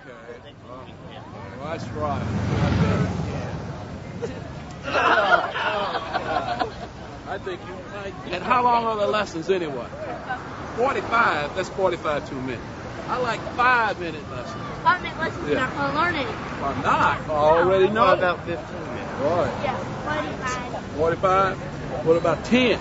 That's right. I think you might. And how long are the lessons anyway? 45. That's 45 too many. I like 5-minute lessons. 5-minute lessons are not going to learn anything. Or not. I already know. What about 15 minutes? Right. Yeah, 45. 45? What about 10?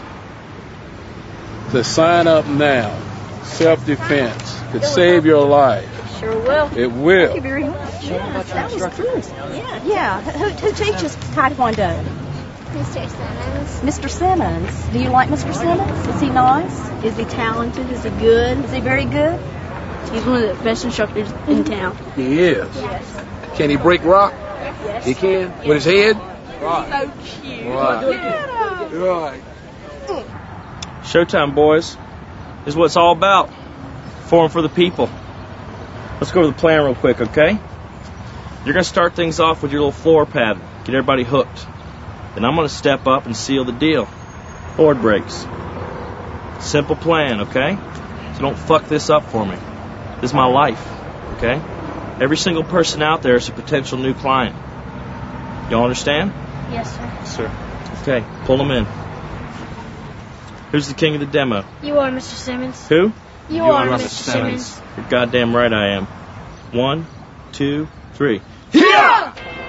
To sign up now. Self-defense. Could save your life. Sure will. It will. Thank you very much. Yeah, that was good. Yeah. Who teaches Taekwondo? Mr. Simmons. Mr. Simmons. Do you like Mr. Simmons? Is he nice? Is he talented? Is he good? Is he very good? He's one of the best instructors in town. He is. Yes. Can he break rock? Yes. He can? With his head? Right. So cute. Right. Showtime, boys. This is what it's all about. Forum for the people. Let's go over the plan real quick, okay? You're going to start things off with your little floor pad. Get everybody hooked. Then I'm going to step up and seal the deal. Board breaks. Simple plan, okay? So don't fuck this up for me. This is my life, okay? Every single person out there is a potential new client. Y'all understand? Yes, sir. Yes, sir. Okay, pull them in. Who's the king of the demo? You are Mr. Simmons. Who? You are Mr. Simmons. You're goddamn right I am. 1, 2, 3. Yeah!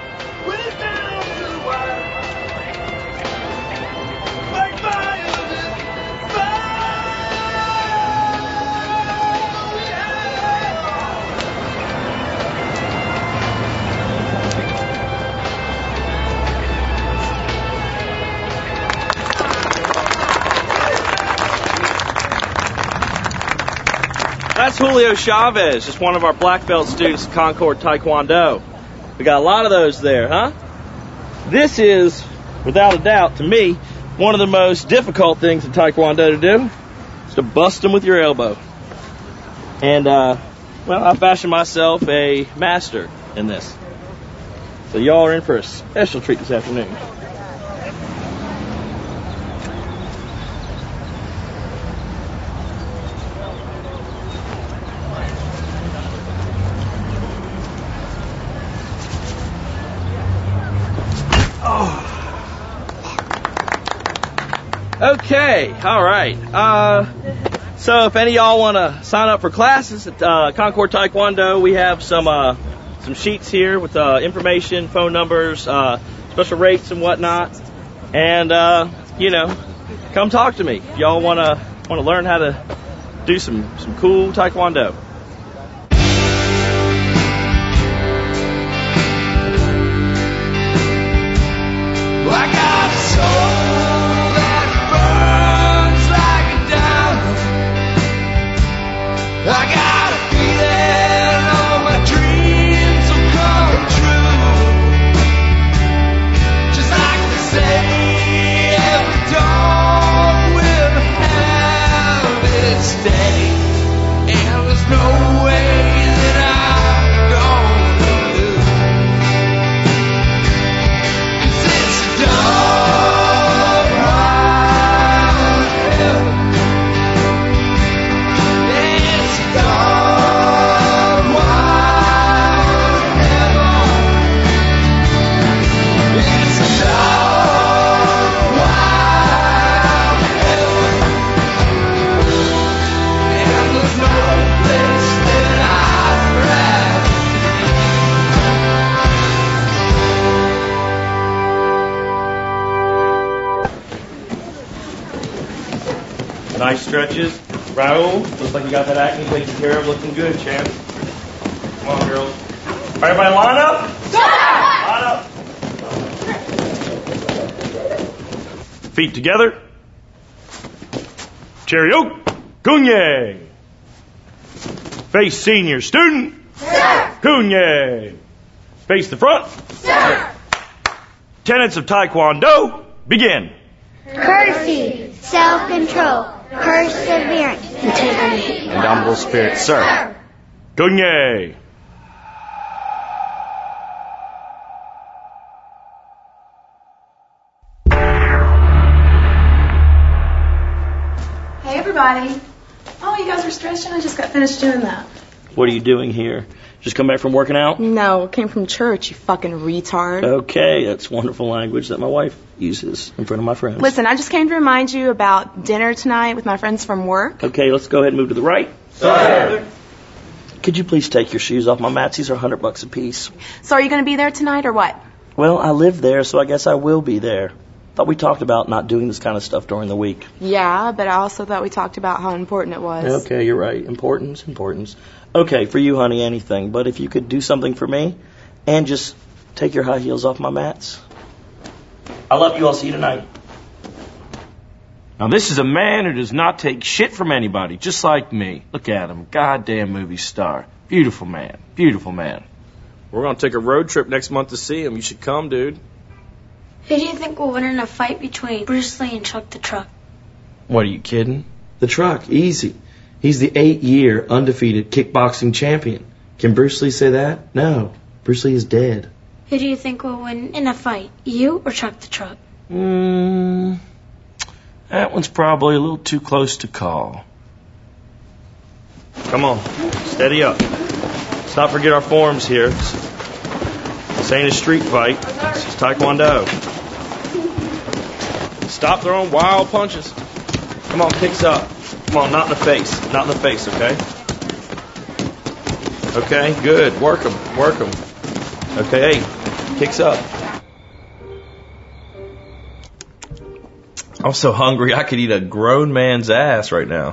That's Julio Chavez, just one of our black belt students at Concord Taekwondo. We got a lot of those there, huh? This is, without a doubt, to me, one of the most difficult things in Taekwondo to do, is to bust them with your elbow. And, well, I fashioned myself a master in this. So y'all are in for a special treat this afternoon. Okay, all right. So if any of y'all want to sign up for classes at Concord Taekwondo, we have some sheets here with information, phone numbers, special rates and whatnot. And come talk to me if y'all want to learn how to do some cool Taekwondo. I got a soul that burns like a diamond. I got a feeling all my dreams will come true. Just like they say, every dawn will have its day. And there's no way that I'm gonna lose. 'Cause it's a dark wild heaven. It's a dark wild heaven. It's a dark wild heaven. And there's no place that I'd rather Nice stretches. Raul, looks like you got that acne taken care of. Looking good, champ. Come on, girls. All right, everybody line up. Line up. Feet together. Cheerio. Cunye. Face senior student. Sir! Cunye. Face the front. Sir! Tenets of Taekwondo. Begin. Courtesy, self-control, perseverance, integrity. Indomitable spirit, sir. Cunye. Hey everybody. Oh, you guys are stretching? I just got finished doing that. What are you doing here? Just come back from working out? No, it came from church, you fucking retard. Okay, that's wonderful language that my wife uses in front of my friends. Listen, I just came to remind you about dinner tonight with my friends from work. Okay, let's go ahead and move to the right. Sir. Could you please take your shoes off my mats? These are $100 a piece. So are you going to be there tonight or what? Well, I live there, so I guess I will be there. Thought we talked about not doing this kind of stuff during the week. Yeah, but I also thought we talked about how important it was. Okay, you're right. Importance. Okay, for you, honey, anything. But if you could do something for me and just take your high heels off my mats. I love you. I'll see you tonight. Now, this is a man who does not take shit from anybody, just like me. Look at him. Goddamn movie star. Beautiful man. Beautiful man. We're going to take a road trip next month to see him. You should come, dude. Who do you think will win in a fight between Bruce Lee and Chuck the Truck? What, are you kidding? The Truck, easy. He's the 8-year undefeated kickboxing champion. Can Bruce Lee say that? No. Bruce Lee is dead. Who do you think will win in a fight, you or Chuck the Truck? That one's probably a little too close to call. Come on, steady up. Let's not forget our forms here. This ain't a street fight. This is Taekwondo. Stop throwing wild punches. Come on, kicks up. Come on, not in the face. Not in the face, okay? Okay, good. Work 'em. Okay, hey, kicks up. I'm so hungry I could eat a grown man's ass right now.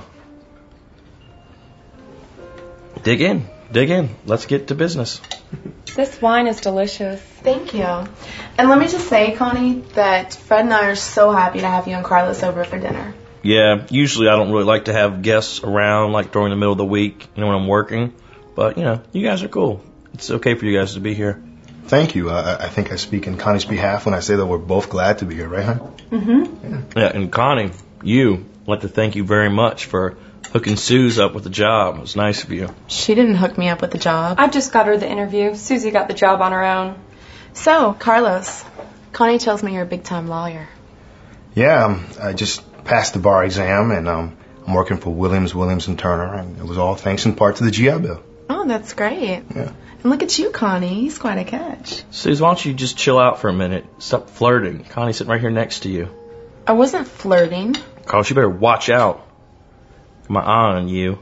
Dig in. Let's get to business. This wine is delicious. Thank you. And let me just say, Connie, that Fred and I are so happy to have you and Carlos over for dinner. Yeah, usually I don't really like to have guests around like during the middle of the week, when I'm working. But, you guys are cool. It's okay for you guys to be here. Thank you. I think I speak in Connie's behalf when I say that we're both glad to be here, right, hon? Mm-hmm. Yeah, and Connie, I'd like to thank you very much for hooking Suze up with the job. It was nice of you. She didn't hook me up with the job. I just got her the interview. Susie got the job on her own. So, Carlos, Connie tells me you're a big-time lawyer. Yeah, I just passed the bar exam, and I'm working for Williams & Turner, and it was all thanks in part to the GI Bill. Oh, that's great. Yeah. And look at you, Connie. He's quite a catch. Suze, why don't you just chill out for a minute? Stop flirting. Connie's sitting right here next to you. I wasn't flirting. Carlos, you better watch out. My eye on you.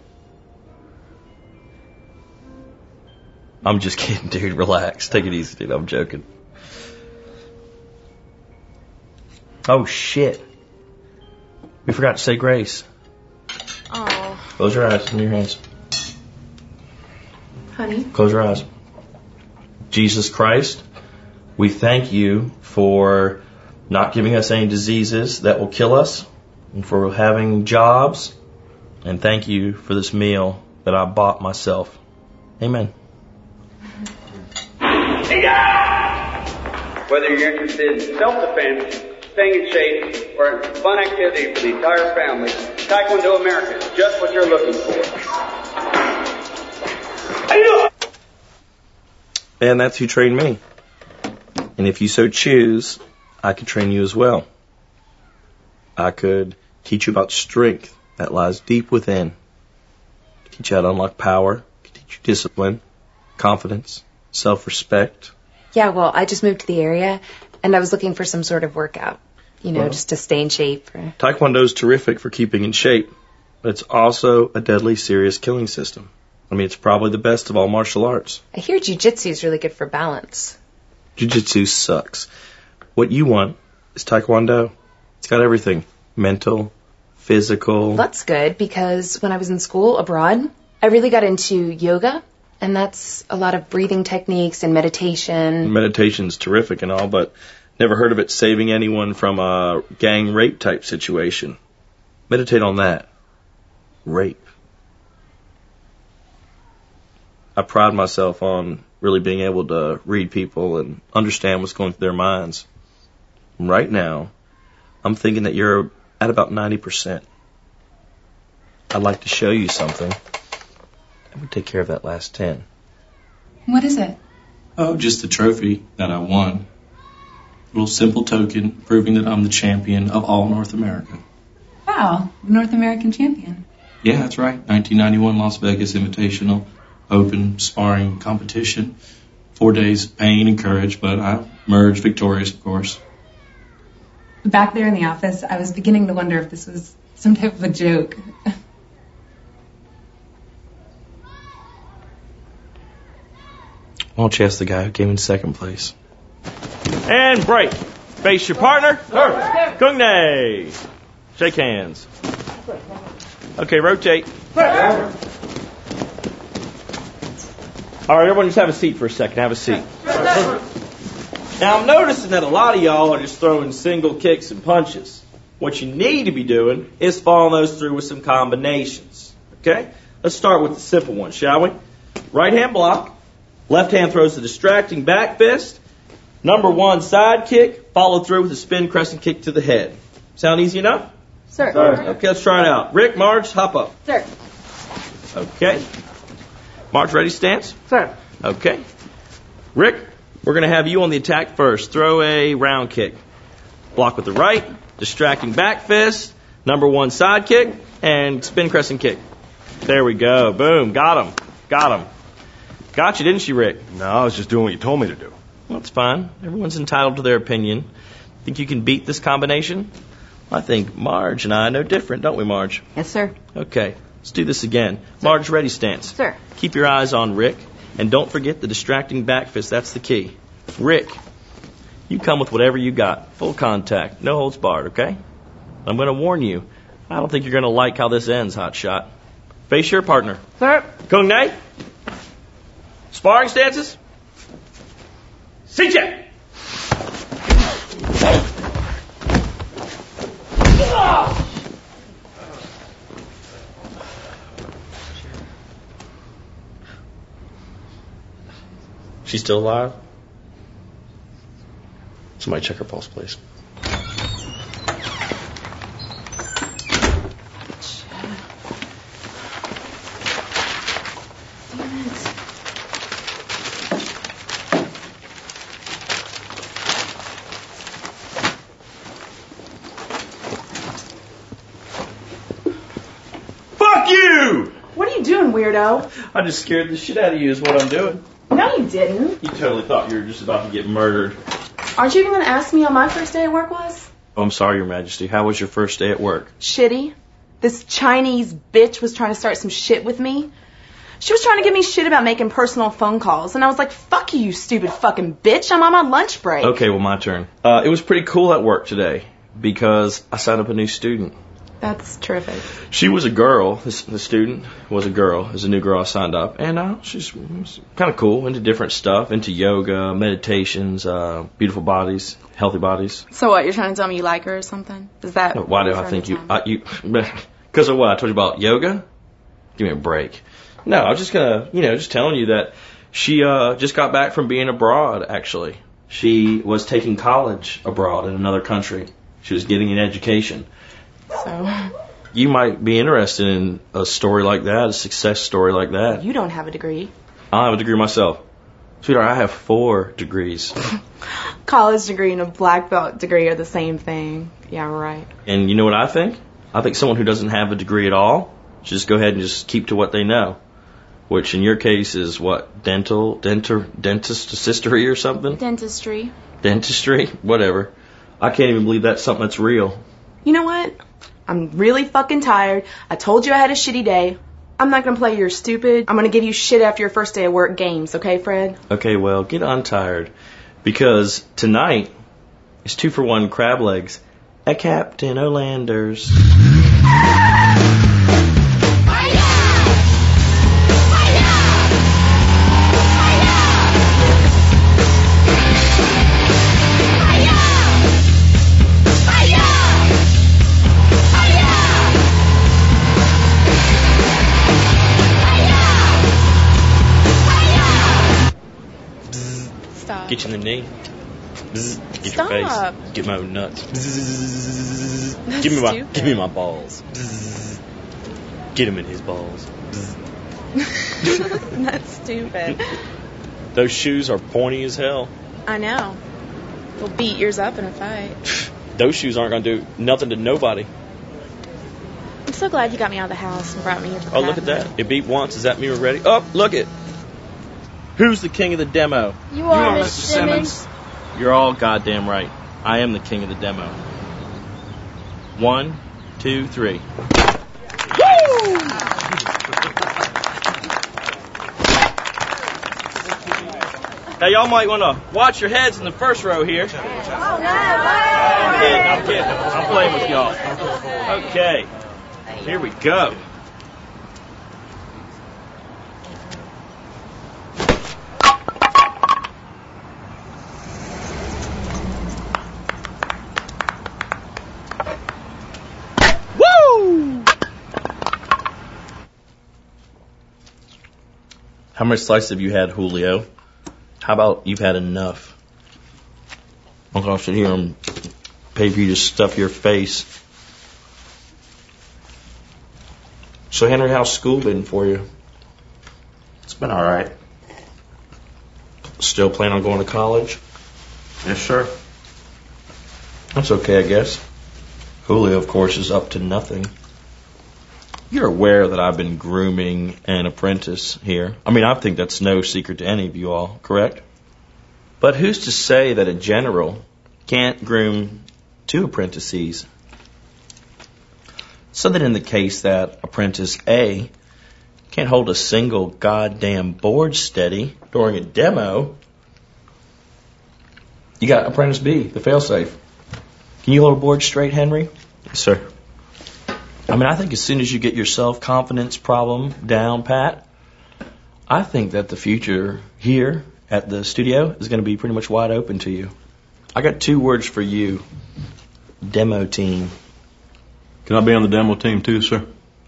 I'm just kidding, dude. Relax. Take it easy, dude. I'm joking. Oh, shit. We forgot to say grace. Oh. Close your eyes. Give me your hands. Honey? Close your eyes. Jesus Christ, we thank you for not giving us any diseases that will kill us, and for having jobs, and thank you for this meal that I bought myself. Amen. Whether you're interested in self-defense, staying in shape, or in fun activity for the entire family, Taekwondo America is just what you're looking for. And that's who trained me. And if you so choose, I could train you as well. I could teach you about strength that lies deep within. Teach you how to unlock power. Teach you discipline, confidence, self-respect. Yeah, well, I just moved to the area, and I was looking for some sort of workout, just to stay in shape. Taekwondo is terrific for keeping in shape, but it's also a deadly serious killing system. It's probably the best of all martial arts. I hear jiu-jitsu is really good for balance. Jiu-jitsu sucks. What you want is Taekwondo. It's got everything. Mental, physical. That's good, because when I was in school abroad, I really got into yoga, and that's a lot of breathing techniques and meditation. Meditation's terrific and all, but never heard of it saving anyone from a gang rape type situation. Meditate on that. Rape. I pride myself on really being able to read people and understand what's going through their minds. Right now, I'm thinking that you're at about 90%. I'd like to show you something. And we take care of that last 10. What is it? Oh, just the trophy that I won. A little simple token proving that I'm the champion of all North America. Wow, North American champion. Yeah, that's right. 1991 Las Vegas Invitational. open sparring competition. 4 days of pain and courage, but I emerged victorious, of course. Back there in the office, I was beginning to wonder if this was some type of a joke. Why don't you ask the guy who came in second place? And break. Face your partner. Kung Nae. Shake hands. Okay, rotate. All right, everyone just have a seat for a second. Have a seat. Now, I'm noticing that a lot of y'all are just throwing single kicks and punches. What you need to be doing is following those through with some combinations. Okay? Let's start with the simple one, shall we? Right hand block. Left hand throws the distracting back fist. Number 1 side kick, followed through with a spin crescent kick to the head. Sound easy enough? Sir. Okay, let's try it out. Rick, Marge, hop up. Sir. Okay. Marge, ready, stance? Sir. Okay. Rick, we're going to have you on the attack first. Throw a round kick. Block with the right, distracting back fist, number 1 side kick, and spin crescent kick. There we go. Boom. Got him. Got him. Got you, didn't she, Rick? No, I was just doing what you told me to do. Well, that's fine. Everyone's entitled to their opinion. Think you can beat this combination? I think Marge and I know different, don't we, Marge? Yes, sir. Okay, let's do this again. Marge, ready, stance. Sir. Keep your eyes on Rick, and don't forget the distracting back fist. That's the key. Rick, you come with whatever you got. Full contact, no holds barred, okay? I'm going to warn you. I don't think you're going to like how this ends, hotshot. Face your partner. Sir. Kung Nae. Sparring stances. C-check. She's still alive? Somebody check her pulse, please. Fuck you! What are you doing, weirdo? I just scared the shit out of you is what I'm doing. No, you didn't. You totally thought you were just about to get murdered. Aren't you even going to ask me how my first day at work was? Oh, I'm sorry, Your Majesty. How was your first day at work? Shitty. This Chinese bitch was trying to start some shit with me. She was trying to give me shit about making personal phone calls, and I was like, fuck you, stupid fucking bitch. I'm on my lunch break. Okay, well, my turn. It was pretty cool at work today because I signed up a new student. That's terrific. She was a girl. The student was a girl. It was a new girl I signed up. And she's kind of cool, into different stuff, into yoga, meditations, beautiful bodies, healthy bodies. So what, you're trying to tell me you like her or something? Is that... Why do I think you... Because of what? I told you about yoga? Give me a break. No, I was just going to, just telling you that she just got back from being abroad, actually. She was taking college abroad in another country. She was getting an education. So... You might be interested in a story like that, a success story like that. You don't have a degree. I have a degree myself. Sweetheart, I have 4 degrees. College degree and a black belt degree are the same thing. Yeah, right. And you know what I think? I think someone who doesn't have a degree at all should just go ahead and just keep to what they know. Which in your case is what? Dentistry or something? Dentistry. Dentistry? Whatever. I can't even believe that's something that's real. You know what? I'm really fucking tired. I told you I had a shitty day. I'm not going to play your stupid, I'm going to give you shit after your first day of work games, okay, Fred? Okay, well, get untired. Because tonight is 2-for-1 crab legs at Captain O'Lander's. Get you in the knee. Bzz. Get Stop. your face. Get my nuts. Bzz. Give me my balls. Bzz. Get him in his balls. That's stupid. Those shoes are pointy as hell. I know. They'll beat yours up in a fight. Those shoes aren't going to do nothing to nobody. I'm so glad you got me out of the house and brought me here for Oh, look at that. It beat once. Does that mean we're ready? Oh, look it. Who's the king of the demo? You are, Mr. Simmons. You're all goddamn right. I am the king of the demo. 1, 2, 3. Woo! Now y'all might want to watch your heads in the first row here. I'm kidding. I'm playing with y'all. Okay, here we go. Woo! How much slice have you had, Julio? How about you've had enough? I'm going to sit here and pay for you to stuff your face. So, Henry, how's school been for you? It's been all right. Still plan on going to college? Yes, sir. That's okay, I guess. Julio, of course, is up to nothing. You're aware that I've been grooming an apprentice here. I mean, I think that's no secret to any of you all, correct? But who's to say that a general can't groom 2 apprentices? So that in the case that apprentice A can't hold a single goddamn board steady during a demo, you got apprentice B, the failsafe. Can you hold a board straight, Henry? Yes, sir. I mean, I think as soon as you get your self-confidence problem down pat, I think that the future here at the studio is going to be pretty much wide open to you. I got 2 words for you. Demo team. Can I be on the demo team too, sir?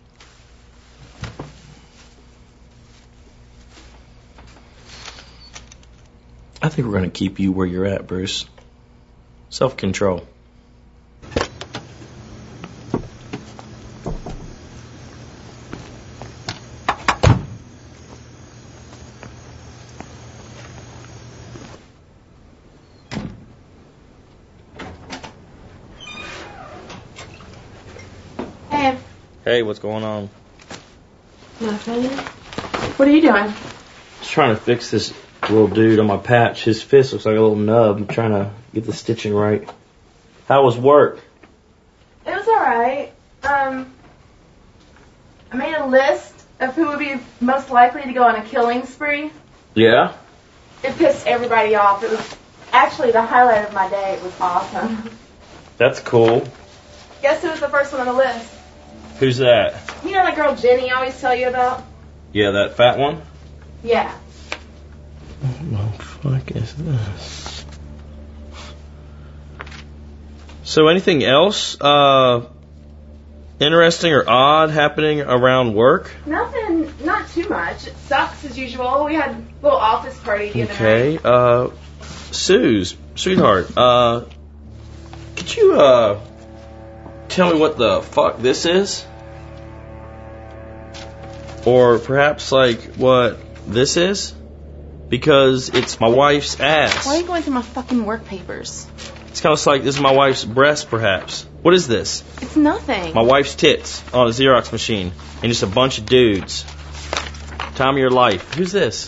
I think we're going to keep you where you're at, Bruce. Self-control. Hey, what's going on? Nothing. What are you doing? Just trying to fix this little dude on my patch. His fist looks like a little nub. I'm trying to get the stitching right. How was work? It was alright. I made a list of who would be most likely to go on a killing spree. Yeah? It pissed everybody off. It was actually the highlight of my day. It was awesome. That's cool. Guess who was the first one on the list? Who's that? You know that girl Jenny I always tell you about? Yeah, that fat one? Yeah. What the fuck is this? So anything else interesting or odd happening around work? Nothing, not too much. It sucks as usual. We had a little office party the other night. Okay, Suze, sweetheart, could you tell me what the fuck this is? Or perhaps like what this is? Because it's my wife's ass. Why are you going through my fucking work papers? It's kind of like this is my wife's breast, perhaps. What is this? It's nothing. My wife's tits on a Xerox machine. And just a bunch of dudes. Time of your life. Who's this?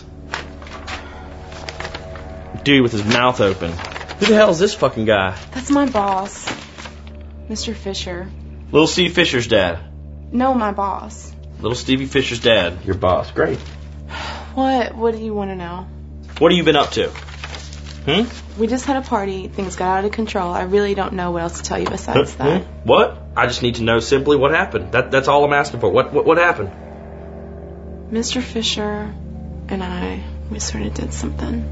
Dude with his mouth open. Who the hell is this fucking guy? That's my boss. Mr. Fisher. Little Steve Fisher's dad. No, my boss. Little Stevie Fisher's dad. Your boss. Great. What? What do you want to know? What have you been up to? We just had a party. Things got out of control. I really don't know what else to tell you besides that. What? I just need to know simply what happened. That's all I'm asking for. What happened? Mr. Fisher and we sort of did something.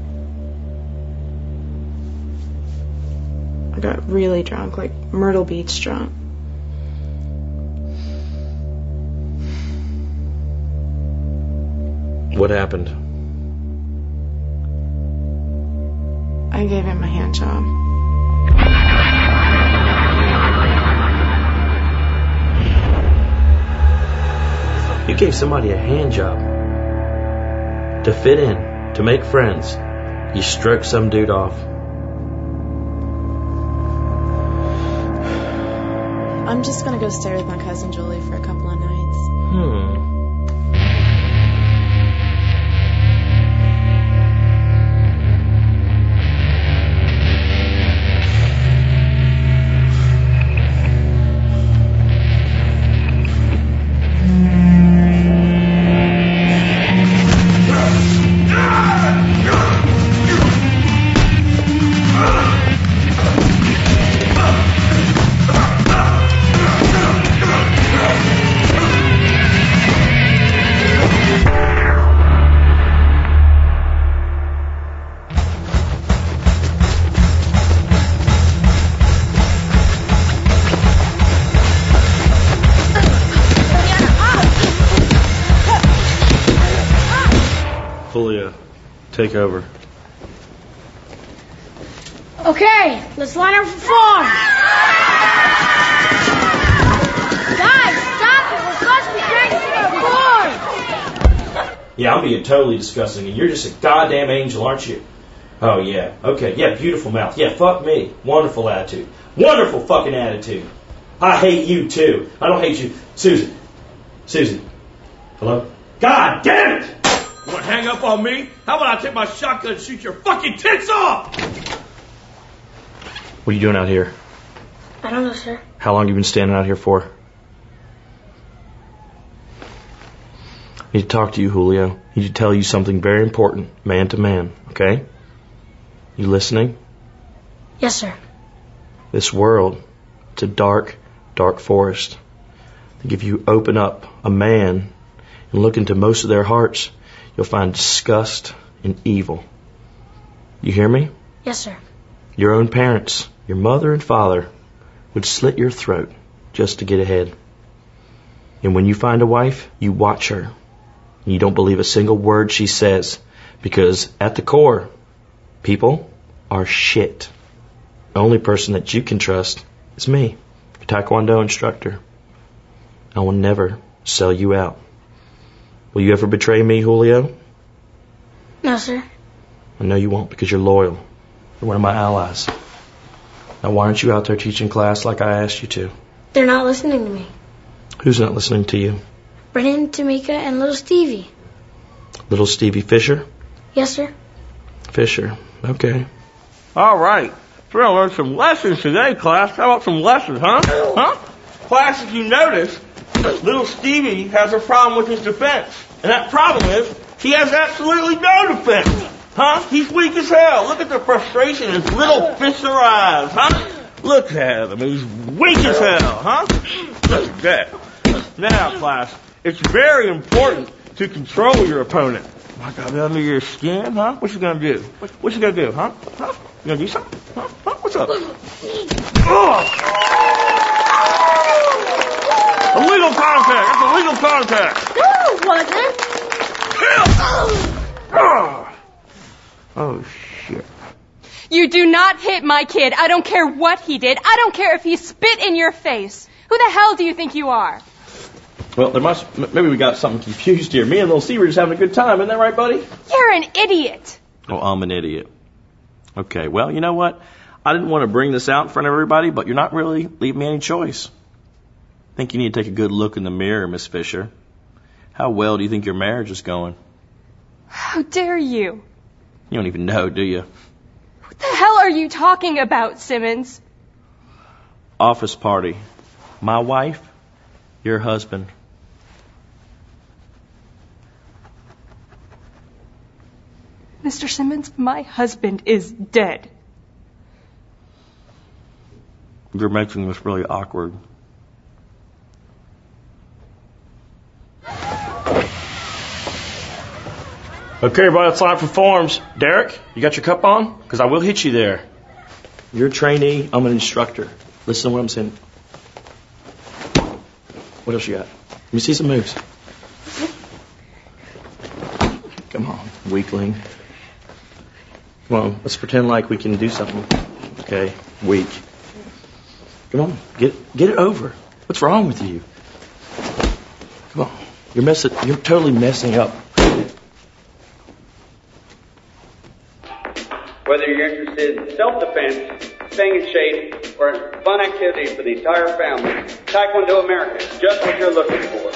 I got really drunk, like Myrtle Beach drunk. What happened? I gave him a hand job. You gave somebody a hand job. To fit in, to make friends. You struck some dude off. I'm just gonna go stay with my cousin Julie for a couple of nights. take over. Okay, let's line up for form. Guys, stop it. We're supposed to be practicing our form. Yeah, I'm being totally disgusting, and you're just a goddamn angel, aren't you? Oh, yeah. Okay, yeah, beautiful mouth. Yeah, fuck me. Wonderful attitude. Wonderful fucking attitude. I hate you, too. I don't hate you. Susan. Susan. Hello? God damn it! You want to hang up on me? How about I take my shotgun and shoot your fucking tits off? What are you doing out here? I don't know, sir. How long have you been standing out here for? I need to talk to you, Julio. I need to tell you something very important, man to man, okay? You listening? Yes, sir. This world, it's a dark, dark forest. I think if you open up a man and look into most of their hearts, you'll find disgust and evil. You hear me? Yes, sir. Your own parents, your mother and father, would slit your throat just to get ahead. And when you find a wife, you watch her. And you don't believe a single word she says, because at the core, people are shit. The only person that you can trust is me, your Taekwondo instructor. I will never sell you out. Will you ever betray me, Julio? No, sir. I know you won't, because you're loyal. You're one of my allies. Now why aren't you out there teaching class like I asked you to? They're not listening to me. Who's not listening to you? Brennan, Tamika, and little Stevie. Little Stevie Fisher? Yes, sir. Fisher. Okay. All right. We're going to learn some lessons today, class. How about some lessons, huh? Huh? Class, if you notice, little Stevie has a problem with his defense. And that problem is he has absolutely no defense. Huh? He's weak as hell. Look at the frustration in his little Fisher eyes, huh? Look at him. He's weak as hell, huh? Look at that. Now, class, it's very important to control your opponent. I got it under your skin, huh? What you gonna do? What you gonna do, huh? Huh? You gonna do something? Huh? Huh? What's up? Illegal contact! That's illegal contact! No, it wasn't. Oh, shit. You do not hit my kid. I don't care what he did. I don't care if he spit in your face. Who the hell do you think you are? Well, maybe we got something confused here. Me and little Steve were just having a good time. Isn't that right, buddy? You're an idiot. Oh, I'm an idiot. Okay, well, you know what? I didn't want to bring this out in front of everybody, but you're not really leaving me any choice. I think you need to take a good look in the mirror, Miss Fisher. How well do you think your marriage is going? How dare you? You don't even know, do you? What the hell are you talking about, Simmons? Office party. My wife, your husband. Mr. Simmons, my husband is dead. You're making this really awkward. Okay, everybody, let's line up for forms. Derek, you got your cup on? Because I will hit you there. You're a trainee. I'm an instructor. Listen to what I'm saying. What else you got? Let me see some moves. Come on, weakling. Come on, let's pretend like we can do something. Okay, weak. Come on, get it over. What's wrong with you? Come on, you're totally messing up. Whether you're interested in self-defense, staying in shape, or fun activity for the entire family, Taekwondo America is just what you're looking for.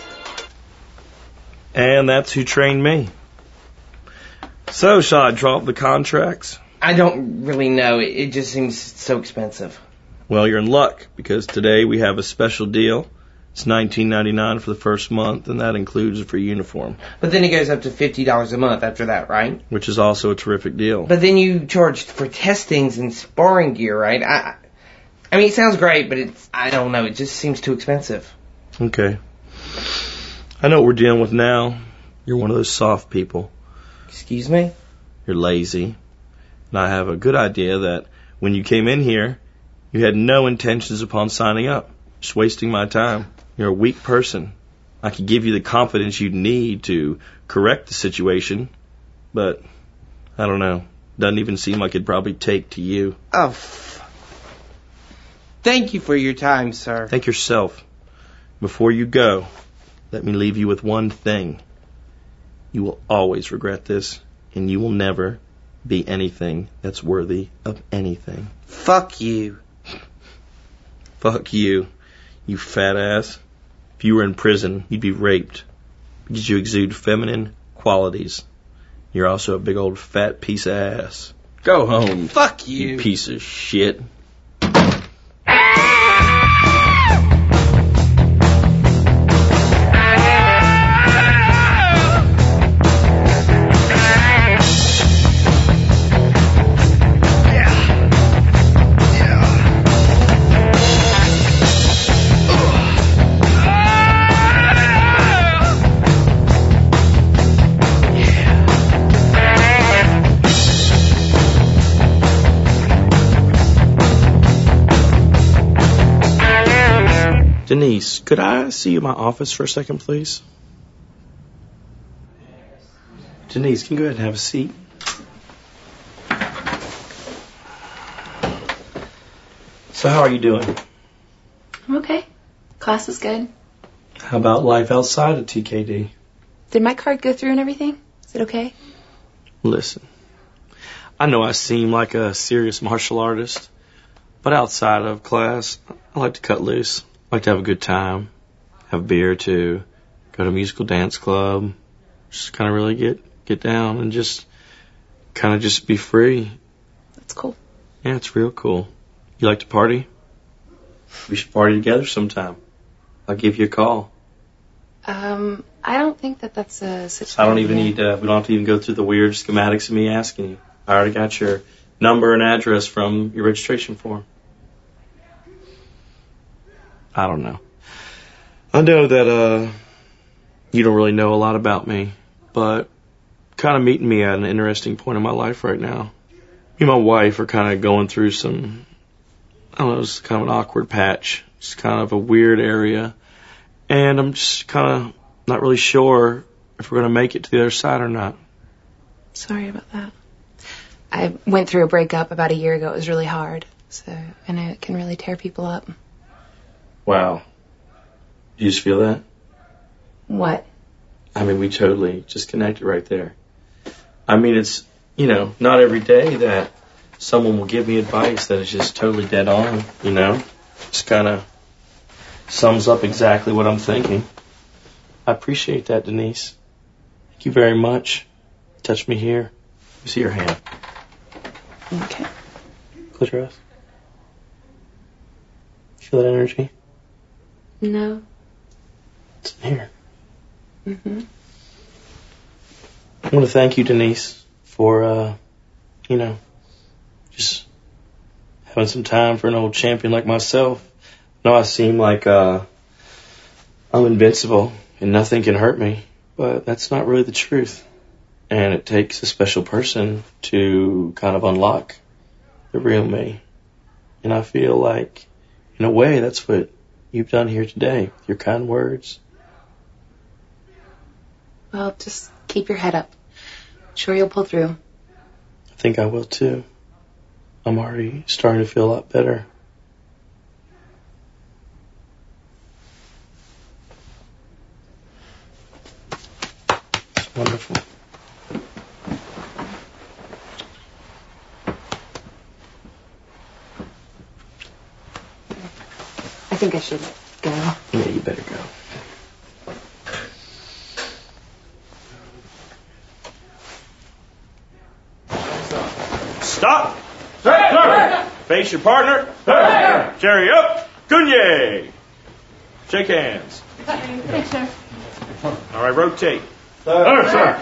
And that's who trained me. So, shall I draw up the contracts? I don't really know. It just seems so expensive. Well, you're in luck, because today we have a special deal. It's $19.99 for the first month, and that includes a free uniform. But then it goes up to $50 a month after that, right? Which is also a terrific deal. But then you charge for testings and sparring gear, right? I mean, it sounds great, but I don't know. It just seems too expensive. Okay. I know what we're dealing with now. You're one of those soft people. Excuse me? You're lazy. And I have a good idea that when you came in here, you had no intentions upon signing up. Just wasting my time. You're a weak person. I could give you the confidence you need to correct the situation, but I don't know. Doesn't even seem like it'd probably take to you. Oh, thank you for your time, sir. Thank yourself. Before you go, let me leave you with one thing. You will always regret this, and you will never be anything that's worthy of anything. Fuck you. Fuck you, you fat ass. If you were in prison, you'd be raped because you exude feminine qualities. You're also a big old fat piece of ass. Go home. Fuck you. You piece of shit. Denise, could I see you in my office for a second, please? Denise, can you go ahead and have a seat? So how are you doing? I'm okay. Class is good. How about life outside of TKD? Did my card go through and everything? Is it okay? Listen, I know I seem like a serious martial artist, but outside of class, I like to cut loose. I like to have a good time, have a beer or two, go to a musical dance club, just kind of really get down and just kind of just be free. That's cool. Yeah, it's real cool. You like to party? We should party together sometime. I'll give you a call. I don't think that's a situation. I don't even need, we don't have to even go through the weird schematics of me asking you. I already got your number and address from your registration form. I don't know. I know that you don't really know a lot about me, but kind of meeting me at an interesting point in my life right now. Me and my wife are kind of going through some, I don't know, it's kind of an awkward patch. It's kind of a weird area. And I'm just kind of not really sure if we're going to make it to the other side or not. Sorry about that. I went through a breakup about a year ago. It was really hard. So I know it can really tear people up. Wow. You just feel that? What? I mean, we totally just connected right there. I mean, it's, you know, not every day that someone will give me advice that is just totally dead on, you know? Just kind of sums up exactly what I'm thinking. I appreciate that, Denise. Thank you very much. Touch me here. Let me see your hand. Okay. Close your eyes. Feel that energy? No. It's in here. Mm-hmm. I want to thank you, Denise, for, you know, just having some time for an old champion like myself. I know I seem like I'm invincible and nothing can hurt me, but that's not really the truth. And it takes a special person to kind of unlock the real me. And I feel like, in a way, that's what you've done here today with your kind words. Well, just keep your head up. Sure you'll pull through. I think I will too. I'm already starting to feel a lot better. It's wonderful. I think I should go. Yeah, you better go. Stop! Sir! Face your partner. Sir! Cherry up. Gunye! Shake hands. Thanks, sir. All right, rotate. Sir.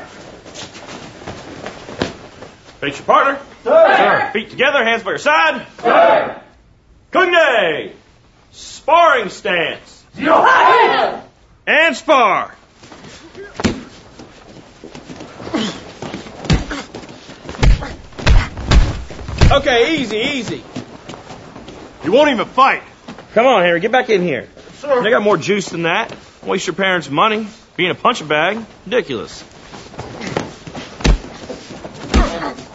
Face your partner. Sir. Feet together, hands by your side. Sir. Gunye! Sparring stance. And spar. Okay, easy. You won't even fight. Come on, Henry, get back in here. Sir. They got more juice than that. Don't waste your parents' money being a punching bag. Ridiculous.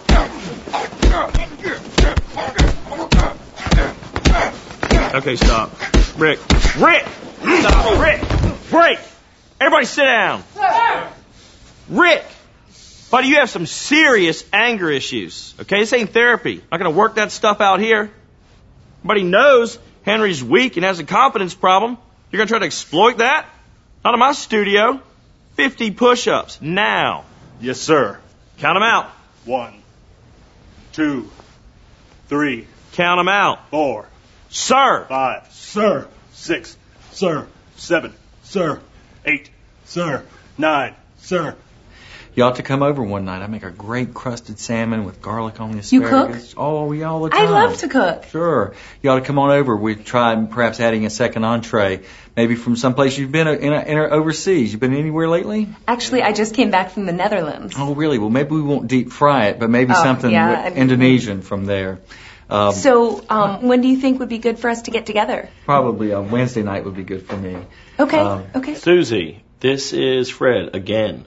Okay, stop. Rick! Stop! Rick! Break! Everybody sit down! Sir. Rick! Buddy, you have some serious anger issues. Okay, this ain't therapy. Not gonna work that stuff out here. Everybody knows Henry's weak and has a confidence problem. You're gonna try to exploit that? Not in my studio. 50 push-ups, now. Yes, sir. Count them out. 1, 2, 3. Count them out. 4. Sir. 5. Sir. 6. Sir. 7. Sir. 8. Sir. 9. Sir. You ought to come over one night. I make a great crusted salmon with garlic on the You asparagus. cook? Oh, yeah, all the time. I love to cook. Sure. You ought to come on over. We've tried perhaps adding a second entree, maybe from someplace you've been in overseas. You've been anywhere lately? Actually, I just came back from the Netherlands. Oh, really? Well, maybe we won't deep fry it, but maybe something yeah. Indonesian from there. When do you think would be good for us to get together? Probably on Wednesday night would be good for me. Okay. Susie, this is Fred again.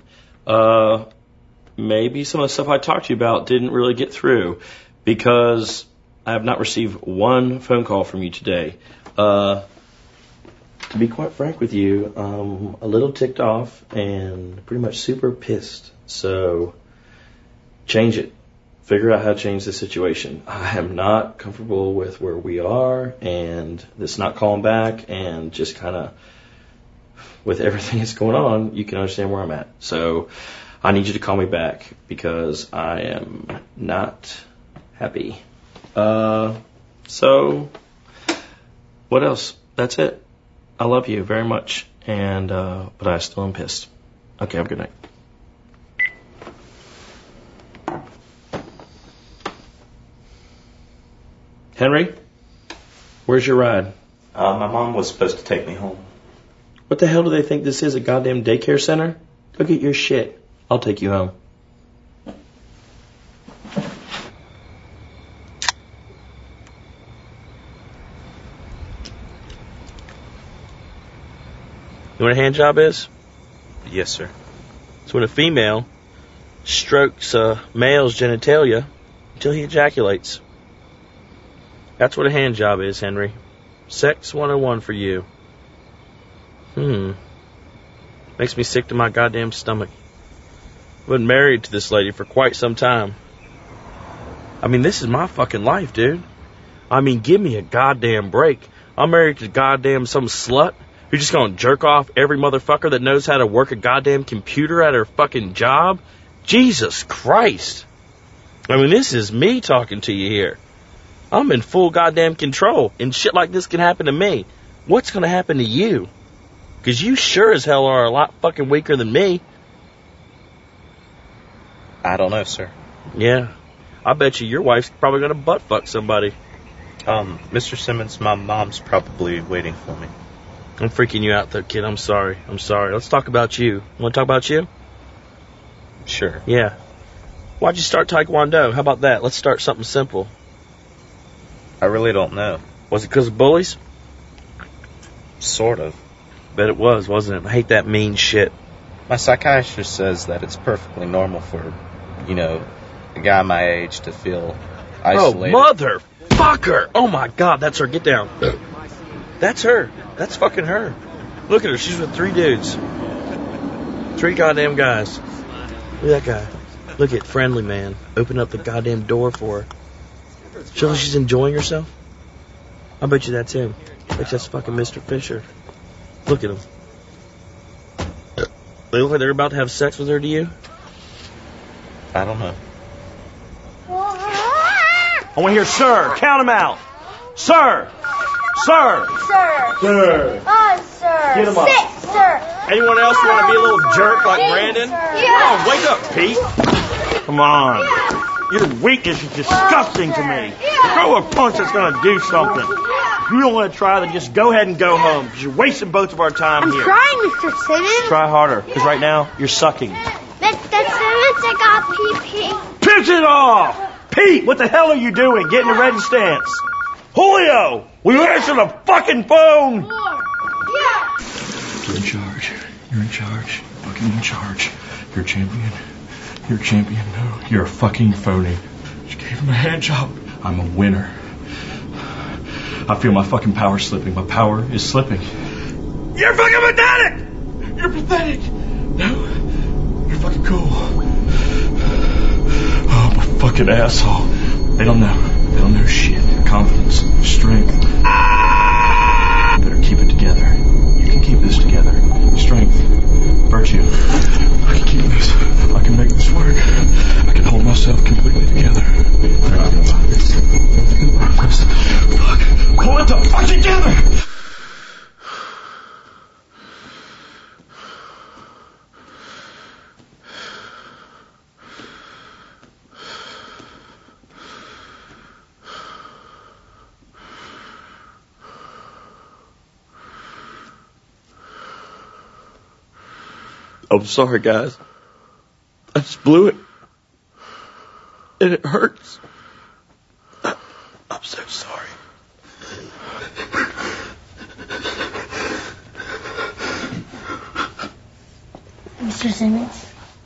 Maybe some of the stuff I talked to you about didn't really get through because I have not received one phone call from you today. To be quite frank with you, I'm a little ticked off and pretty much super pissed. So change it. Figure out how to change the situation. I am not comfortable with where we are and this not calling back and just kind of with everything that's going on, you can understand where I'm at. So I need you to call me back because I am not happy. So what else? That's it. I love you very much, and but I still am pissed. Okay, have a good night. Henry, where's your ride? My mom was supposed to take me home. What the hell do they think this is, a goddamn daycare center? Go get your shit. I'll take you home. You know what a hand job is? Yes, sir. It's when a female strokes a male's genitalia until he ejaculates. That's what a hand job is, Henry. Sex 101 for you. Makes me sick to my goddamn stomach. I've been married to this lady for quite some time. I mean, this is my fucking life, dude. I mean, give me a goddamn break. I'm married to goddamn some slut who's just gonna jerk off every motherfucker that knows how to work a goddamn computer at her fucking job. Jesus Christ. I mean, this is me talking to you here. I'm in full goddamn control, and shit like this can happen to me. What's gonna happen to you? 'Cause you sure as hell are a lot fucking weaker than me. I don't know, sir. Yeah. I bet you your wife's probably gonna butt fuck somebody. Mr. Simmons, my mom's probably waiting for me. I'm freaking you out though, kid. I'm sorry. Let's talk about you. Want to talk about you? Sure. Yeah. Why'd you start Taekwondo? How about that? Let's start something simple. I really don't know. Was it because of bullies? Sort of. Bet it was, wasn't it? I hate that mean shit. My psychiatrist says that it's perfectly normal for, a guy my age to feel isolated. Oh, motherfucker! Oh my God, that's her. Get down. That's her. That's fucking her. Look at her. She's with 3 dudes. 3 goddamn guys. Look at that guy. Look at friendly man. Open up the goddamn door for her. Show she's enjoying herself. I bet you that's him. I bet you that's fucking Mr. Fisher. Look at him. They look like they're about to have sex with her, do you? I don't know. I want to hear sir. Count them out. Sir. Sir. Sir. Sir. Sir. Get him up. Sit, sir. Anyone else want to be a little jerk like Brandon? Yeah. Come on, wake up, Pete. Come on. Your weakness is disgusting to me. Throw a punch that's going to do something. If you don't want to try, then just go ahead and go home, because you're wasting both of our time I'm here. trying, Mr. Simmons. Try harder, because right now, you're sucking. Mr. Simmons, I got pee-pee. Piss it off! Pete, what the hell are you doing? Get in a ready stance. Julio, will you answer the fucking phone? Yeah. You're in charge. You're in charge. Fucking in charge. You're a champion. You're a champion. No, you're a fucking phony. You gave him a hand job. I'm a winner. I feel my fucking power slipping. My power is slipping. You're fucking pathetic! You're pathetic! No, you're fucking cool. Oh, I'm a fucking asshole. They don't know. They don't know shit. Confidence, strength. You better keep it together. You can keep this together. Strength, virtue. I can keep this. I can make this work. I can hold myself completely together. Fuck. Pull it the fuck together! I'm sorry, guys. I just blew it. And it hurts. I'm so sorry. Mr. Simmons?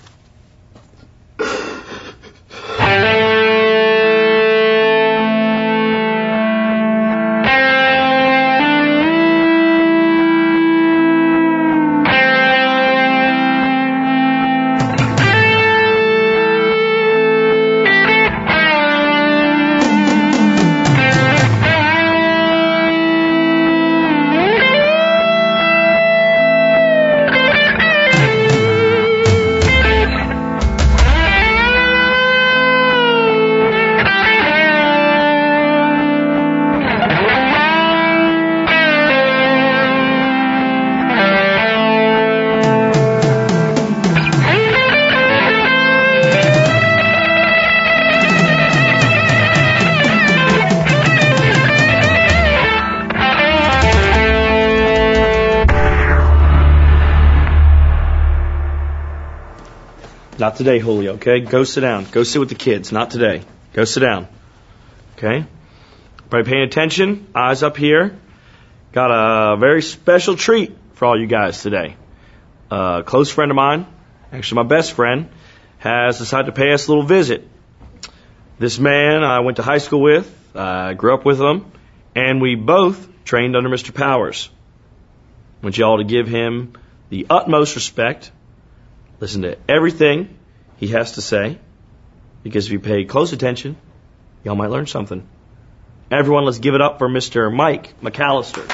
Not today, Julio, okay? Go sit down. Go sit with the kids. Not today. Go sit down. Okay? Everybody paying attention? Eyes up here. Got a very special treat for all you guys today. A close friend of mine, actually my best friend, has decided to pay us a little visit. This man I went to high school with, grew up with him, and we both trained under Mr. Powers. I want you all to give him the utmost respect. Listen to everything he has to say, because if you pay close attention, y'all might learn something. Everyone, let's give it up for Mr. Mike McAllister.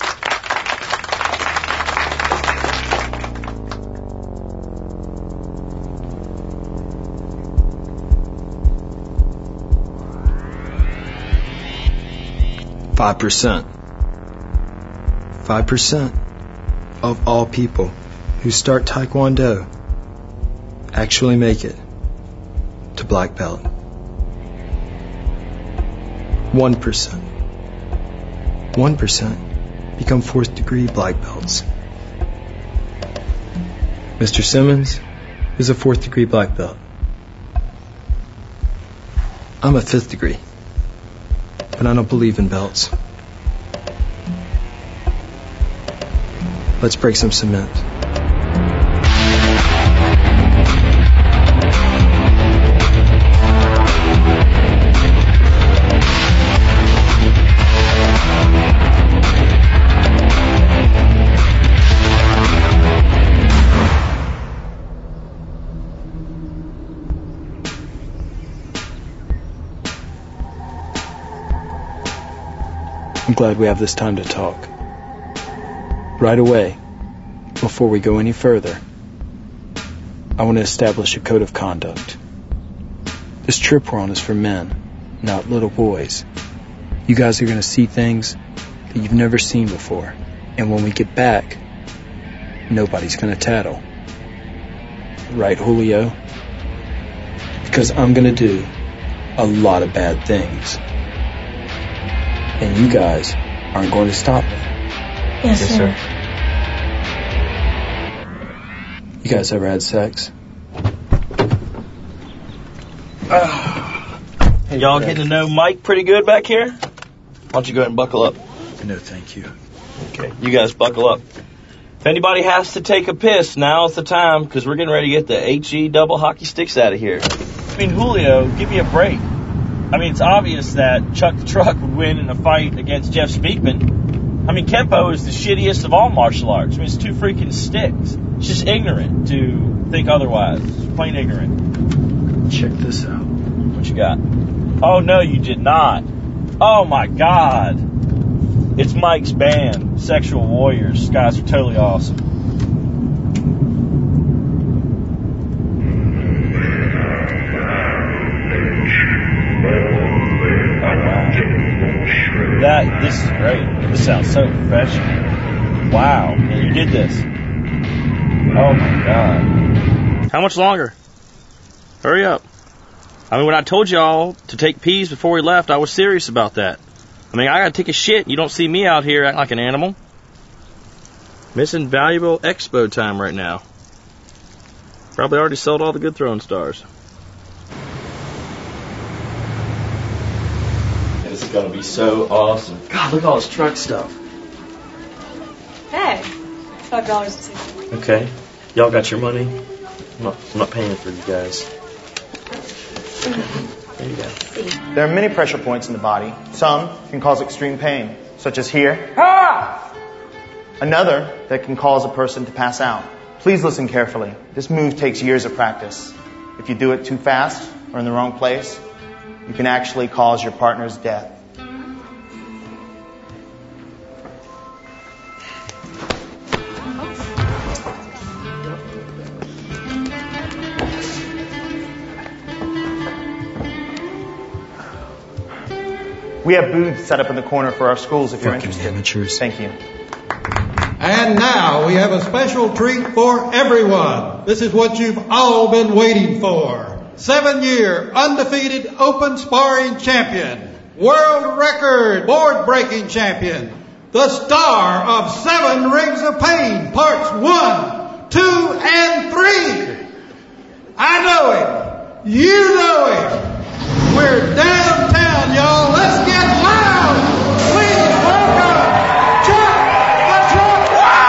%. 5% of all people who start Taekwondo actually make it to black belt. 1%. 1% become 4th degree black belts. Mr. Simmons is a 4th degree black belt. I'm a 5th degree, but I don't believe in belts. Let's break some cement. I'm glad we have this time to talk. Right away, before we go any further, I want to establish a code of conduct. This trip we're on is for men, not little boys. You guys are going to see things that you've never seen before. And when we get back, nobody's going to tattle. Right, Julio? Because I'm going to do a lot of bad things. And you guys aren't going to stop me. Yes, sir. You guys ever had sex? Y'all getting to know Mike pretty good back here? Why don't you go ahead and buckle up? No, thank you. Okay, you guys buckle up. If anybody has to take a piss, now's the time, because we're getting ready to get the HE double hockey sticks out of here. I mean, Julio, give me a break. I mean, it's obvious that Chuck the Truck would win in a fight against Jeff Speakman. I mean, Kempo is the shittiest of all martial arts. I mean, it's 2 freaking sticks. It's just ignorant to think otherwise. It's plain ignorant. Check this out. What you got? Oh, no, you did not. Oh, my God. It's Mike's band, Sexual Warriors. These guys are totally awesome. This is great. This sounds so professional. Wow. Man, you did this. Oh, my God. How much longer? Hurry up. I mean, when I told y'all to take peas before we left, I was serious about that. I mean, I gotta take a shit. You don't see me out here acting like an animal. Missing valuable expo time right now. Probably already sold all the good throwing stars. This is gonna be so awesome. God, look at all this truck stuff. Hey, $5.60. Okay. Y'all got your money? I'm not paying for you guys. There you go. There are many pressure points in the body. Some can cause extreme pain, such as here. Another that can cause a person to pass out. Please listen carefully. This move takes years of practice. If you do it too fast or in the wrong place, you can actually cause your partner's death. We have booths set up in the corner for our schools if you're interested. Amateurs. Thank you. And now we have a special treat for everyone. This is what you've all been waiting for. 7-year undefeated open sparring champion, world record board breaking champion, the star of 7 Rings of Pain, parts 1, 2, and 3. I know him. You know him. We're downtown, y'all. Let's get loud. Please welcome Chuck the Truck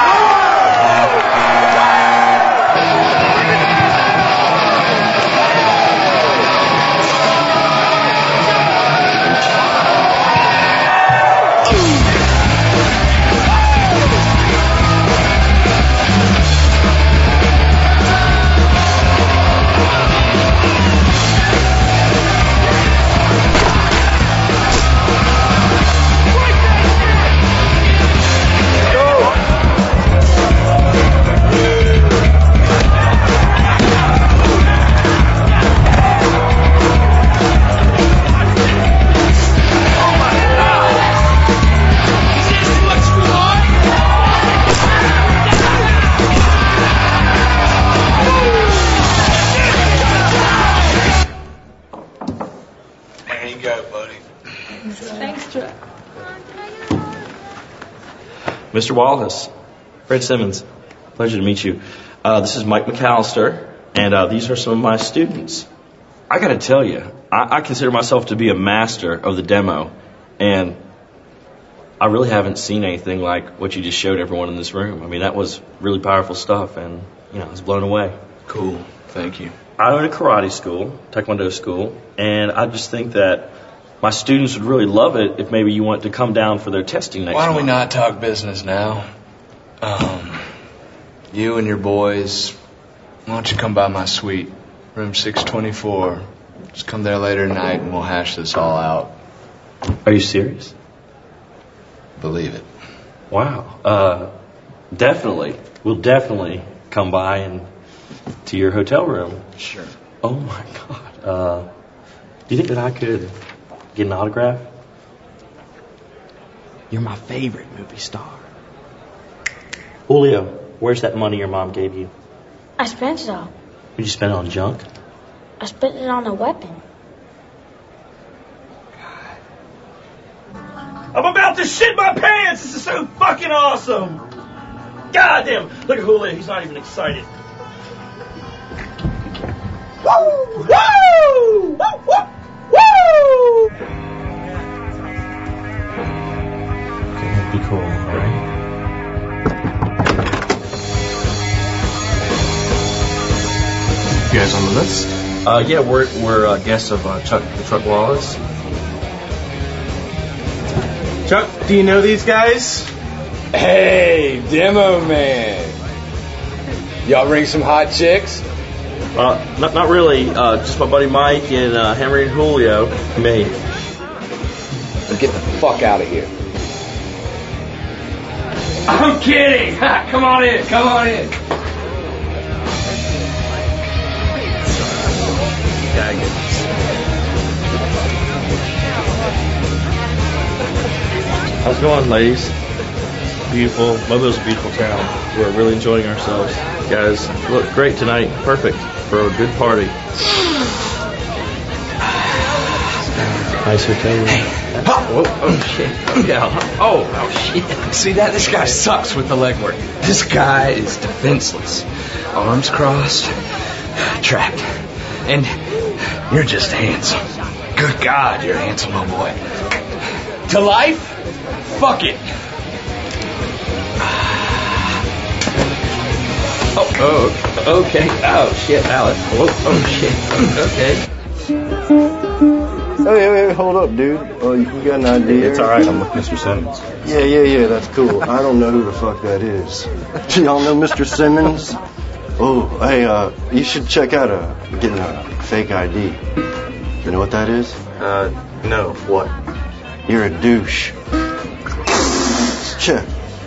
Mr. Wallace, Fred Simmons, pleasure to meet you. This is Mike McAllister, and these are some of my students. I gotta tell you, I consider myself to be a master of the demo, and I really haven't seen anything like what you just showed everyone in this room. I mean, that was really powerful stuff, and, you know, I was blown away. Cool, thank you. I own a karate school, taekwondo school, and I just think that my students would really love it if maybe you want to come down for their testing next month. Why don't we not talk business now? You and your boys, why don't you come by my suite, room 624. Just come there later tonight and we'll hash this all out. Are you serious? Believe it. Wow. Definitely. We'll definitely come by and to your hotel room. Sure. Oh my God. Do you think that I could get an autograph? You're my favorite movie star. Julio, where's that money your mom gave you? I spent it all. Did you spend it on junk? I spent it on a weapon. I'm about to shit my pants! This is so fucking awesome! God damn! Look at Julio, he's not even excited. Woo! Woo! Woo! Woo! Woo! Okay, that'd be cool, alright? You guys on the list? Yeah, we're guests of Chuck the Truck Wallace. Chuck, do you know these guys? Hey, Demo Man. Y'all bring some hot chicks? Not really. Just my buddy Mike and Henry and Julio. Me. Now get the fuck out of here. I'm kidding. Come on in. Come on in. How's it going, ladies? Beautiful. Mobile's a beautiful town. We're really enjoying ourselves. You guys look great tonight. Perfect for a good party. Nice hotel room. Hey. Oh shit. Yeah. Oh shit. See that? This guy sucks with the legwork. This guy is defenseless. Arms crossed. Trapped. And you're just handsome. Good God, you're a handsome little boy. To life? Fuck it. Oh, okay. Oh shit, Alex. Oh shit. Okay. Hey, hold up, dude. You got an idea? It's alright, I'm with Mr. Simmons. Yeah, that's cool. I don't know who the fuck that is. Do y'all know Mr. Simmons? Oh, hey, you should check out getting a fake ID. You know what that is? No. What? You're a douche. Check.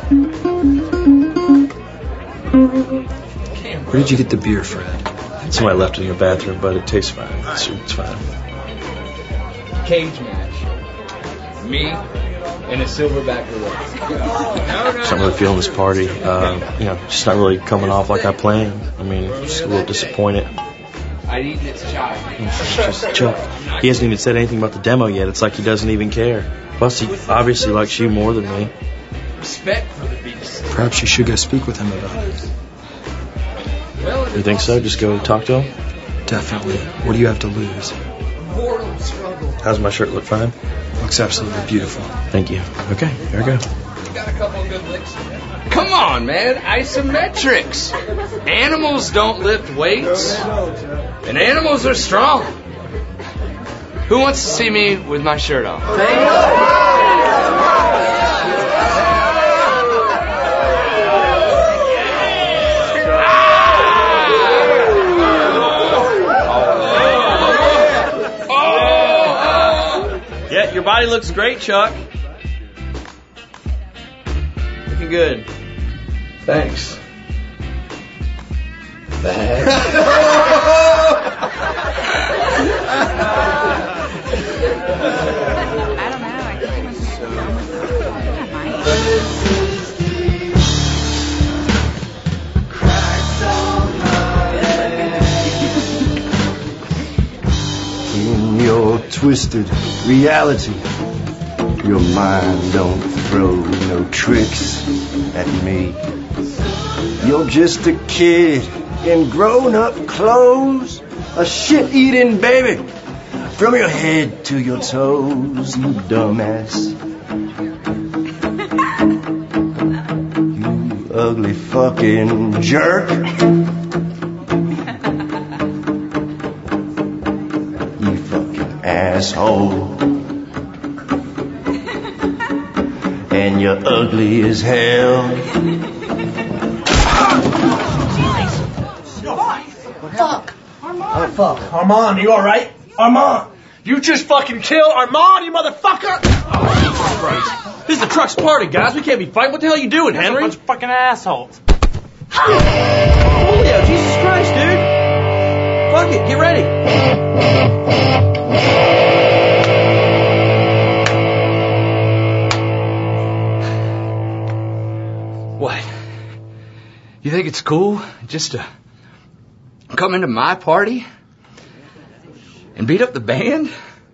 Where did you get the beer, Fred? Somebody left it in your bathroom, but it tastes fine. It's fine. Cage match. Me and a silverback gorilla. Just not really feeling this party. Just not really coming off like I planned. I mean, just a little disappointed. I'd eat this child. Just Chuck. He hasn't even said anything about the demo yet. It's like he doesn't even care. Plus, he obviously likes you more than me. Respect for the beast. Perhaps you should go speak with him about it. You think so? Just go talk to him? Definitely. What do you have to lose? Mortal struggle. How's my shirt look fine? Looks absolutely beautiful. Thank you. Okay, here I go. You got a couple of good licks. Come on, man. Isometrics. Animals don't lift weights. And animals are strong. Who wants to see me with my shirt off? Yeah, your body looks great, Chuck. Looking good. Thanks. In your twisted reality, your mind don't throw no tricks at me. You're just a kid in grown-up clothes, a shit-eating baby, from your head to your toes, you dumbass. You ugly fucking jerk. You fucking asshole. And you're ugly as hell. Fuck. Oh, fuck. Armand, you alright? Armand! You just fucking killed Armand, you motherfucker! Oh, Christ. This is the truck's party, guys. We can't be fighting. What the hell are you doing, Henry? A bunch of fucking assholes. Julio, Jesus Christ, dude. Fuck it, get ready. What? You think it's cool just to come into my party and beat up the band?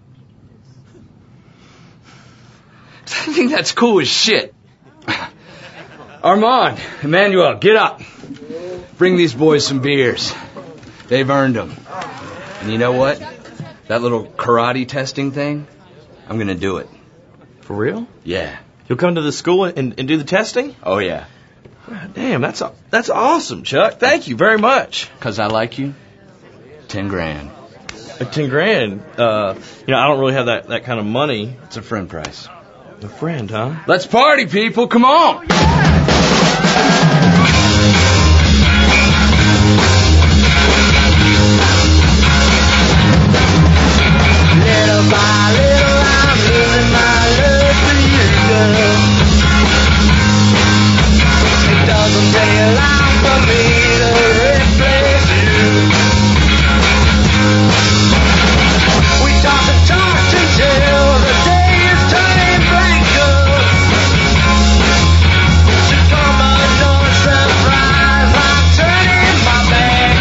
I think that's cool as shit. Armand, Emmanuel, get up. Bring these boys some beers. They've earned them. And you know what? That little karate testing thing, I'm going to do it. For real? Yeah. You'll come to the school and do the testing? Oh, yeah. Damn, that's awesome, Chuck. Thank you very much. 'Cause I like you? $10,000. Like 10 grand. I don't really have that kind of money. It's a friend price. A friend, huh? Let's party, people. Come on. Little by little, I'm losing my love for you, girl. It doesn't take long for me to replace you. We talk and talk until the day is turning blank, girl. So come on, don't surprise, I'm turning my back.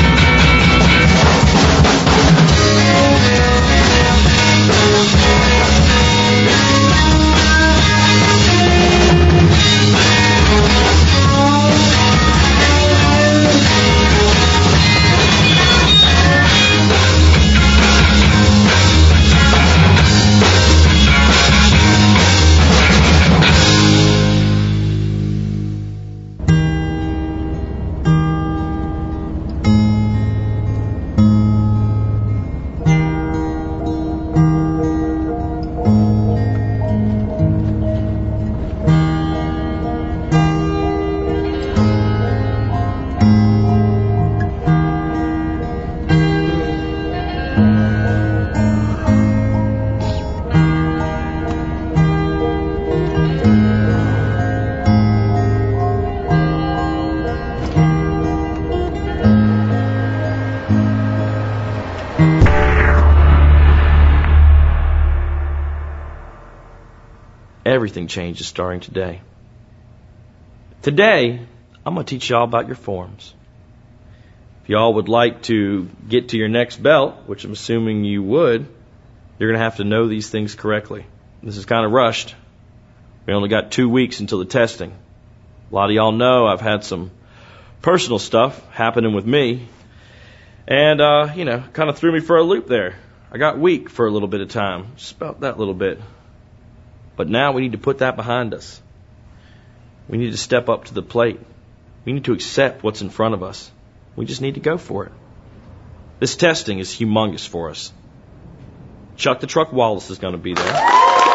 Everything changes starting today. Today, I'm going to teach y'all about your forms. If y'all would like to get to your next belt, which I'm assuming you would, you're going to have to know these things correctly. This is kind of rushed. We only got 2 weeks until the testing. A lot of y'all know I've had some personal stuff happening with me. And, kind of threw me for a loop there. I got weak for a little bit of time. Just about that little bit. But now we need to put that behind us. We need to step up to the plate. We need to accept what's in front of us. We just need to go for it. This testing is humongous for us. Chuck the Truck Wallace is going to be there.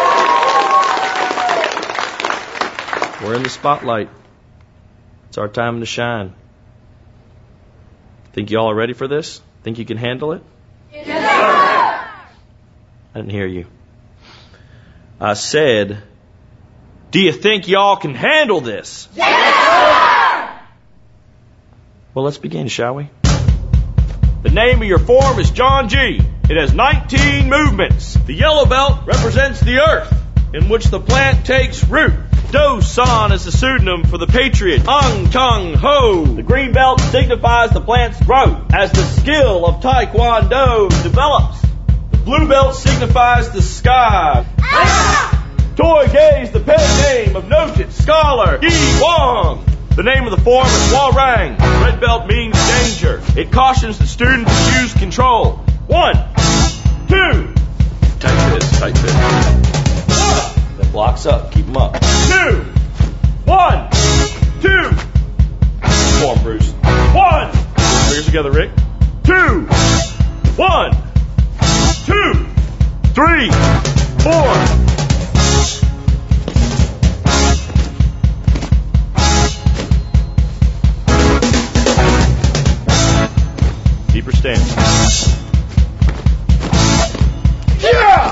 We're in the spotlight. It's our time to shine. Think y'all are ready for this? Think you can handle it? Yes, sir. I didn't hear you. I said, do you think y'all can handle this? Yes, sir! Well, let's begin, shall we? The name of your form is John G. It has 19 movements. The yellow belt represents the earth in which the plant takes root. Do-san is the pseudonym for the patriot, Ung-Tung-Ho. The green belt signifies the plant's growth as the skill of Taekwondo develops. The blue belt signifies the sky. Toy-Gay is the pen name of noted scholar Yi Wang. The name of the form is Hua-Rang. Red belt means danger. It cautions the student to use control. 1, 2. Tight fit. That blocks up. Keep them up. 2, 1, 2. Form, Bruce. 1. Fingers together, Rick. 2, 1, 2, 3, 4. Deeper stance. Yeah!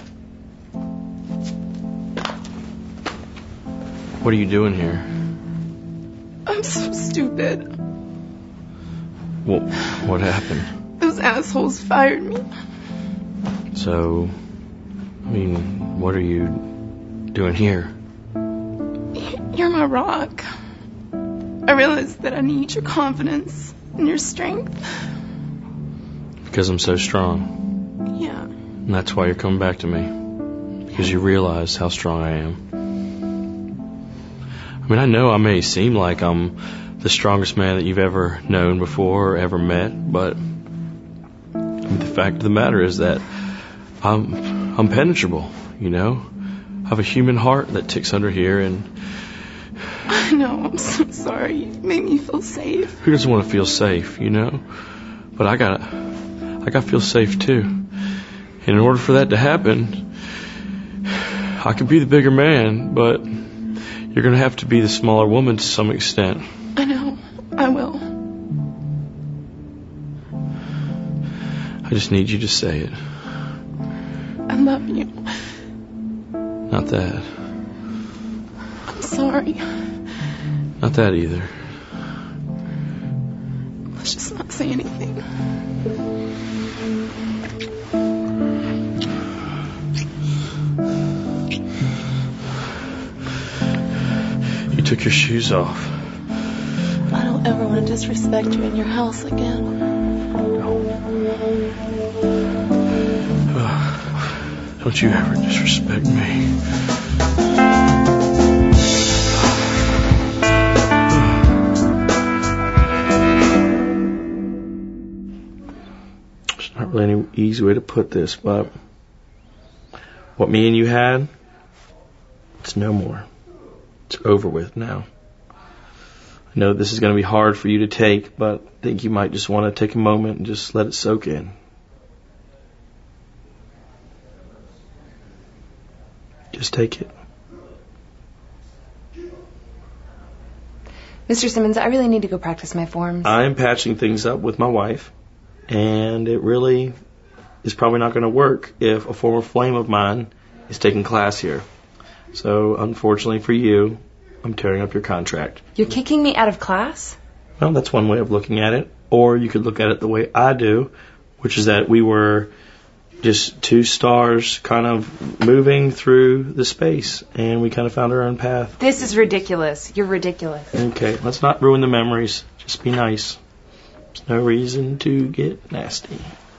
What are you doing here? stupid. Well, what happened? Those assholes fired me. So, I mean, what are you doing here? You're my rock. I realize that I need your confidence and your strength. Because I'm so strong. Yeah. And that's why you're coming back to me. Because you realize how strong I am. I mean, I know I may seem like I'm the strongest man that you've ever known before or ever met, but the fact of the matter is that I'm penetrable, you know? I have a human heart that ticks under here, and I know, I'm so sorry. You made me feel safe. who doesn't want to feel safe, you know? But I gotta feel safe too. And in order for that to happen, I could be the bigger man, but you're gonna have to be the smaller woman to some extent. I know. I will. I just need you to say it. I love you. Not that. I'm sorry. Not that either. Let's just not say anything. You took your shoes off. I don't ever want to disrespect you in your house again. Don't you ever disrespect me. There's not really any easy way to put this, but what me and you had, it's no more. It's over with now. I know this is going to be hard for you to take, but I think you might just want to take a moment and just let it soak in. Just take it. Mr. Simmons, I really need to go practice my forms. I'm patching things up with my wife, and it really is probably not going to work if a former flame of mine is taking class here. So, unfortunately for you, I'm tearing up your contract. You're kicking me out of class? Well, that's one way of looking at it. Or you could look at it the way I do, which is that we were just two stars kind of moving through the space, and we kind of found our own path. This is ridiculous. You're ridiculous. Okay, let's not ruin the memories. Just be nice. There's no reason to get nasty.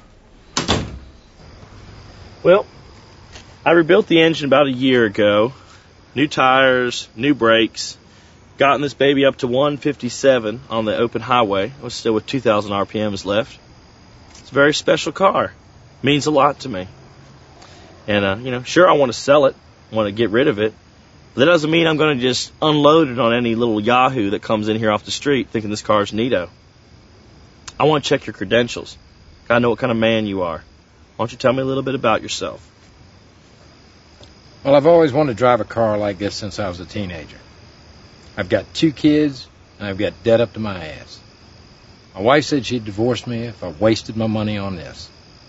Well, I rebuilt the engine about a year ago. New tires, new brakes. Gotten this baby up to 157 on the open highway. I was still with 2,000 RPMs left. It's a very special car. Means a lot to me. And, sure, I want to sell it. I want to get rid of it. But that doesn't mean I'm going to just unload it on any little yahoo that comes in here off the street thinking this car's neato. I want to check your credentials. Gotta know what kind of man you are. Why don't you tell me a little bit about yourself? Well, I've always wanted to drive a car like this since I was a teenager. I've got 2 kids, and I've got debt up to my ass. My wife said she'd divorce me if I wasted my money on this.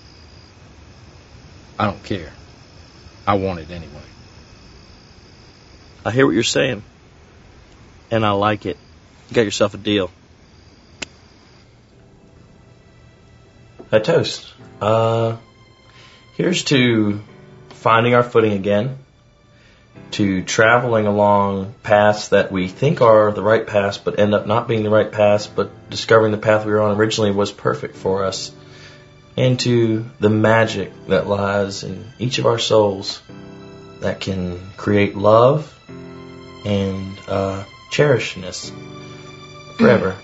I don't care. I want it anyway. I hear what you're saying. And I like it. You got yourself a deal. A toast. Here's to finding our footing again, to traveling along paths that we think are the right paths but end up not being the right paths, but discovering the path we were on originally was perfect for us, and to the magic that lies in each of our souls that can create love and cherishedness forever.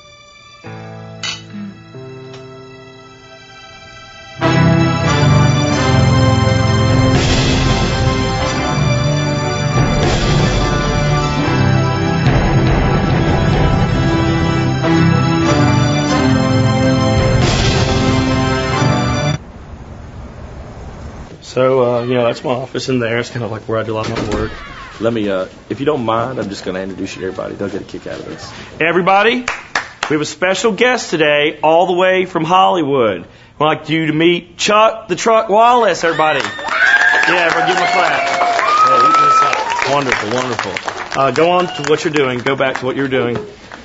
So, that's my office in there. It's kind of like where I do a lot of my work. Let me, if you don't mind, I'm just going to introduce you to everybody. They'll get a kick out of this. Hey, everybody. We have a special guest today, all the way from Hollywood. We'd like you to meet Chuck the Truck Wallace, everybody. Yeah, give him a clap. Yeah, wonderful, wonderful. Go on to what you're doing. Go back to what you're doing.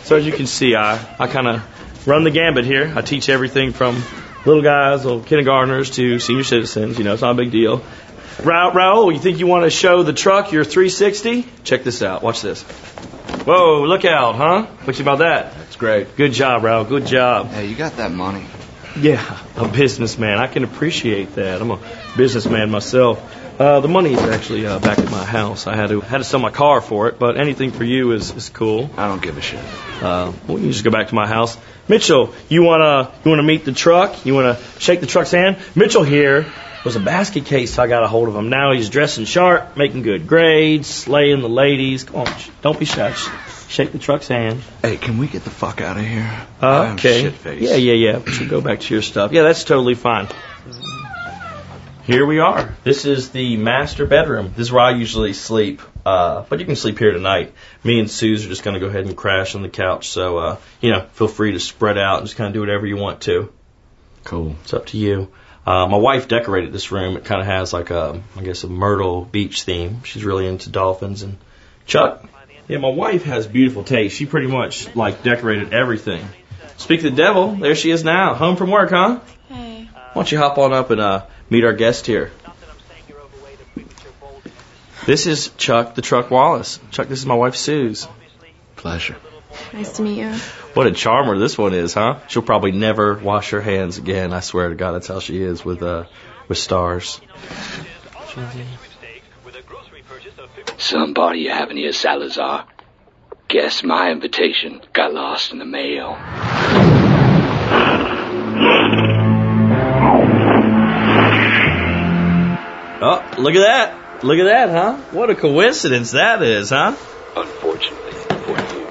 So as you can see, I kind of run the gambit here. I teach everything from little guys, little kindergartners to senior citizens. You know, it's not a big deal. Raul, you think you want to show the truck your 360? Check this out. Watch this. Whoa, look out, huh? What you think about that? That's great. Good job, Raul. Good job. Hey, you got that money. Yeah, a businessman. I can appreciate that. I'm a businessman myself. The money is actually back at my house. I had to sell my car for it, but anything for you is cool. I don't give a shit. Well, you just go back to my house. Mitchell, you wanna meet the truck? You wanna shake the truck's hand? Mitchell here was a basket case, so I got a hold of him. Now he's dressing sharp, making good grades, slaying the ladies. Come on, don't be shy. Shake the truck's hand. Hey, can we get the fuck out of here? Okay. Yeah. We should go back to your stuff. Yeah, that's totally fine. Here we are. This is the master bedroom. This is where I usually sleep. But you can sleep here tonight. Me and Suze are just going to go ahead and crash on the couch. So, feel free to spread out and just kind of do whatever you want to. Cool. It's up to you. My wife decorated this room. It kind of has like a Myrtle Beach theme. She's really into dolphins. And Chuck? Yeah, my wife has beautiful taste. She pretty much, decorated everything. Speak of the devil, there she is now. Home from work, huh? Hey. Why don't you hop on up and meet our guest here. This is Chuck, the Truck Wallace. Chuck, this is my wife, Suze. Pleasure. Nice to meet you. What a charmer this one is, huh? She'll probably never wash her hands again. I swear to God, that's how she is with stars. Some party you having here, Salazar? Guess my invitation got lost in the mail. Oh, look at that. Look at that, huh? What a coincidence that is, huh? Unfortunately for you.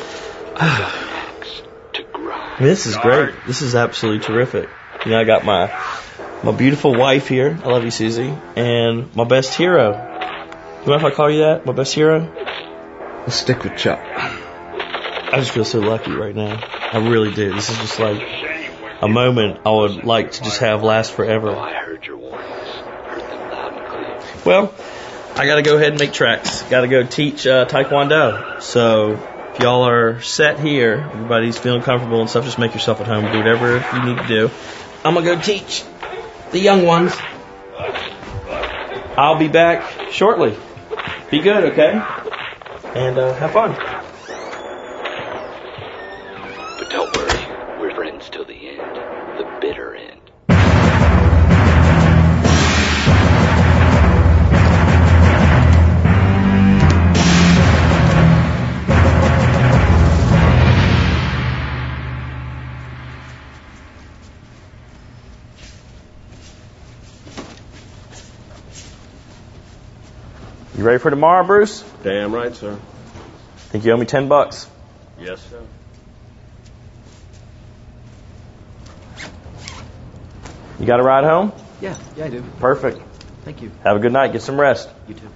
This is great. This is absolutely terrific. You know, I got my beautiful wife here. I love you, Susie. And my best hero. You mind if I call you that? My best hero? Let's stick with Chuck. I just feel so lucky right now. I really do. This is just like a moment I would like to just have last forever. I heard your warnings. Heard them loud and clear. Well, I gotta go ahead and make tracks. Gotta go teach Taekwondo. So if y'all are set here, everybody's feeling comfortable and stuff, just make yourself at home. Do whatever you need to do. I'm gonna go teach the young ones. I'll be back shortly. Be good, okay? And have fun. But don't worry, we're friends till the end. The bitter end. You ready for tomorrow, Bruce? Damn right, sir. Think you owe me $10? Yes, sir. You got a ride home? Yeah, I do. Perfect. Thank you. Have a good night. Get some rest. You too.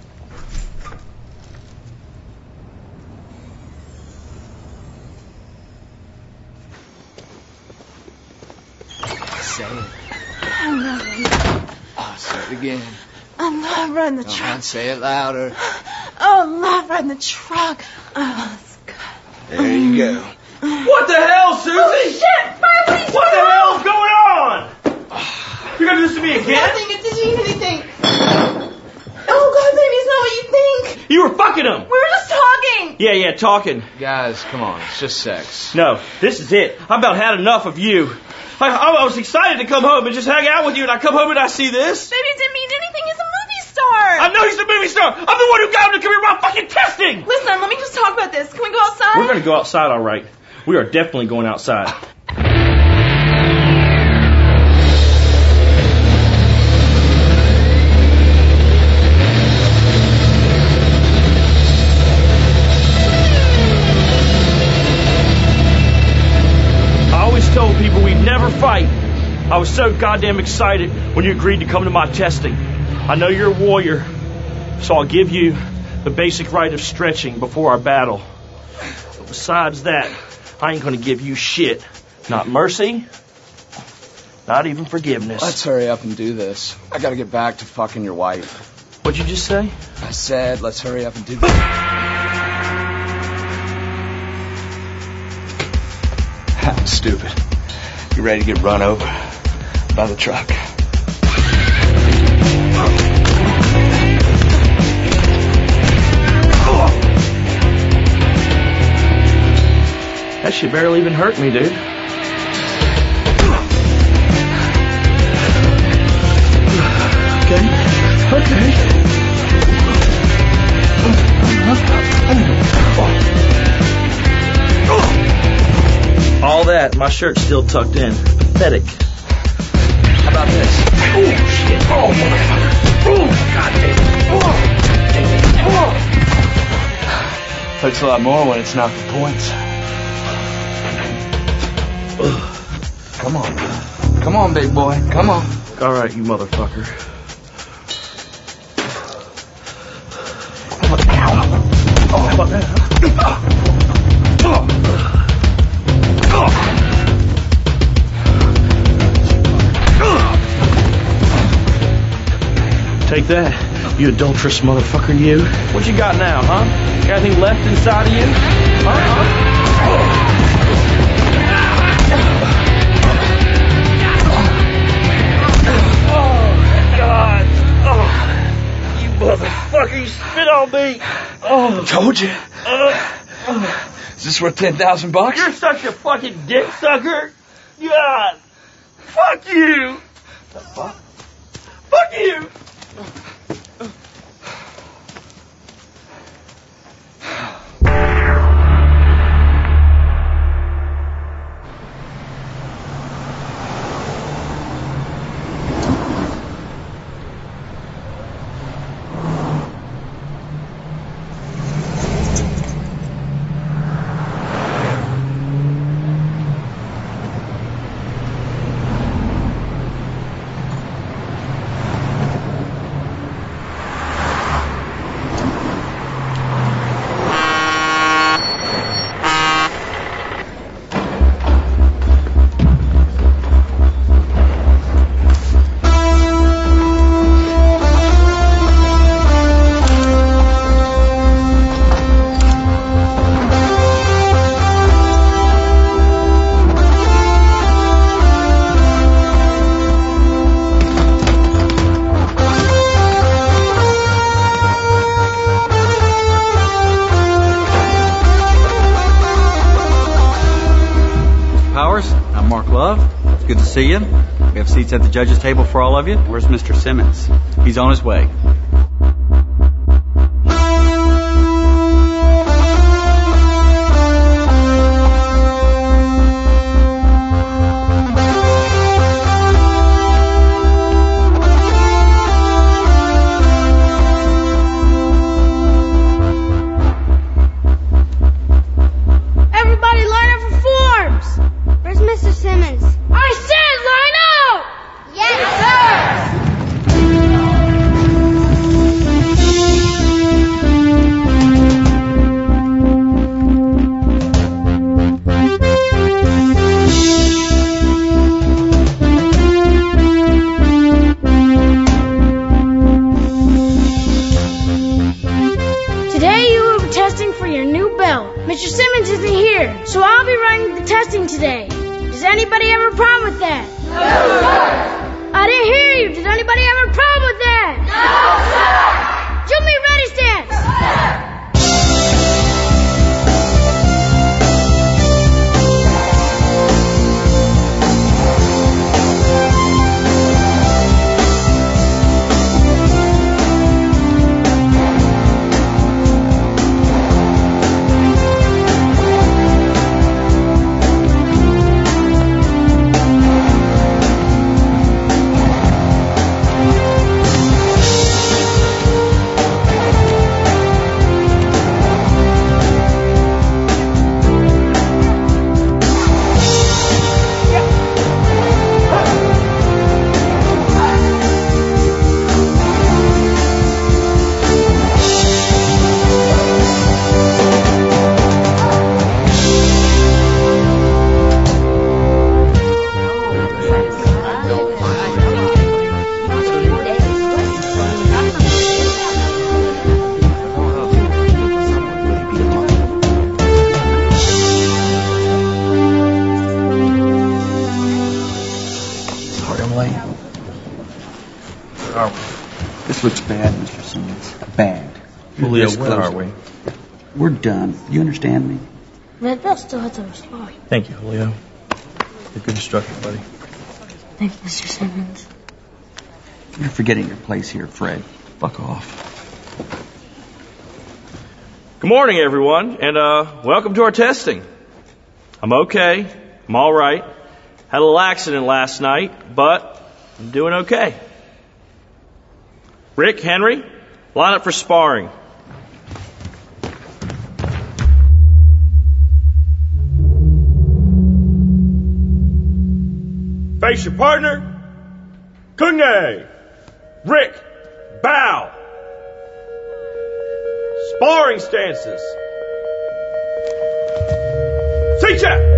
Say it. I'm not running. Oh, say it again. I'm not riding the Come truck. on, say it louder. Oh, I'm not riding the truck. Oh, it's good. There you go. What the hell, Susie? Oh, shit! Fire, What the hell's going on? You're gonna do this to me again? I think it's anything. Oh, God, baby, it's not what you think. You were fucking him. We were just talking. Yeah, talking. Guys, come on. It's just sex. No, this is it. I've about had enough of you. I was excited to come home and just hang out with you, and I come home and I see this. Baby, it didn't mean anything. He's a movie star. I know he's a movie star. I'm the one who got him to come here about fucking testing. Listen, let me just talk about this. Can we go outside? We're going to go outside, all right. We are definitely going outside. I always told people we'd never fight. I was so goddamn excited when you agreed to come to my testing. I know you're a warrior, so I'll give you the basic right of stretching before our battle. But besides that, I ain't gonna give you shit. Not mercy, not even forgiveness. Let's hurry up and do this. I gotta get back to fucking your wife. What'd you just say? I said, let's hurry up and do this. Stupid. You ready to get run over by the truck? That shit barely even hurt me, dude. Okay. All that, my shirt's still tucked in. Pathetic. How about this? Oh, shit. Oh, motherfucker. Oh, goddamn. Hurts a lot more when it's not for points. Come on. Come on, big boy. Come on. All right, you motherfucker. Oh, how about that, Take that, you adulterous motherfucker, you. What you got now, huh? Got anything left inside of you? Oh, God. Oh, you motherfucker, you spit on me. Oh. I told you. Is this worth $10,000? You're such a fucking dick sucker. God. Fuck you. The fuck? Fuck you. Good to see you. We have seats at the judges' table for all of you. Where's Mr. Simmons? He's on his way. Everybody line up for forms. Where's Mr. Simmons? I said line up! Yes, sir! Today you will be testing for your new belt. Mr. Simmons isn't here, so I'll be running the testing today. Does anybody have a problem with that? No, sir! I didn't hear you. Does anybody have a problem with that? No, sir! Show me ready stance! This looks bad, Mr. Simmons. Bad. Julio, where are we? We're done. You understand me? Red Belt still has to respond. Thank you, Julio. You're a good instructor, buddy. Thank you, Mr. Simmons. You're forgetting your place here, Fred. Fuck off. Good morning, everyone, and welcome to our testing. I'm okay. I'm all right. Had a little accident last night, but I'm doing okay. Rick, Henry, line up for sparring. Face your partner. Kunge. Rick, bow. Sparring stances. C-check.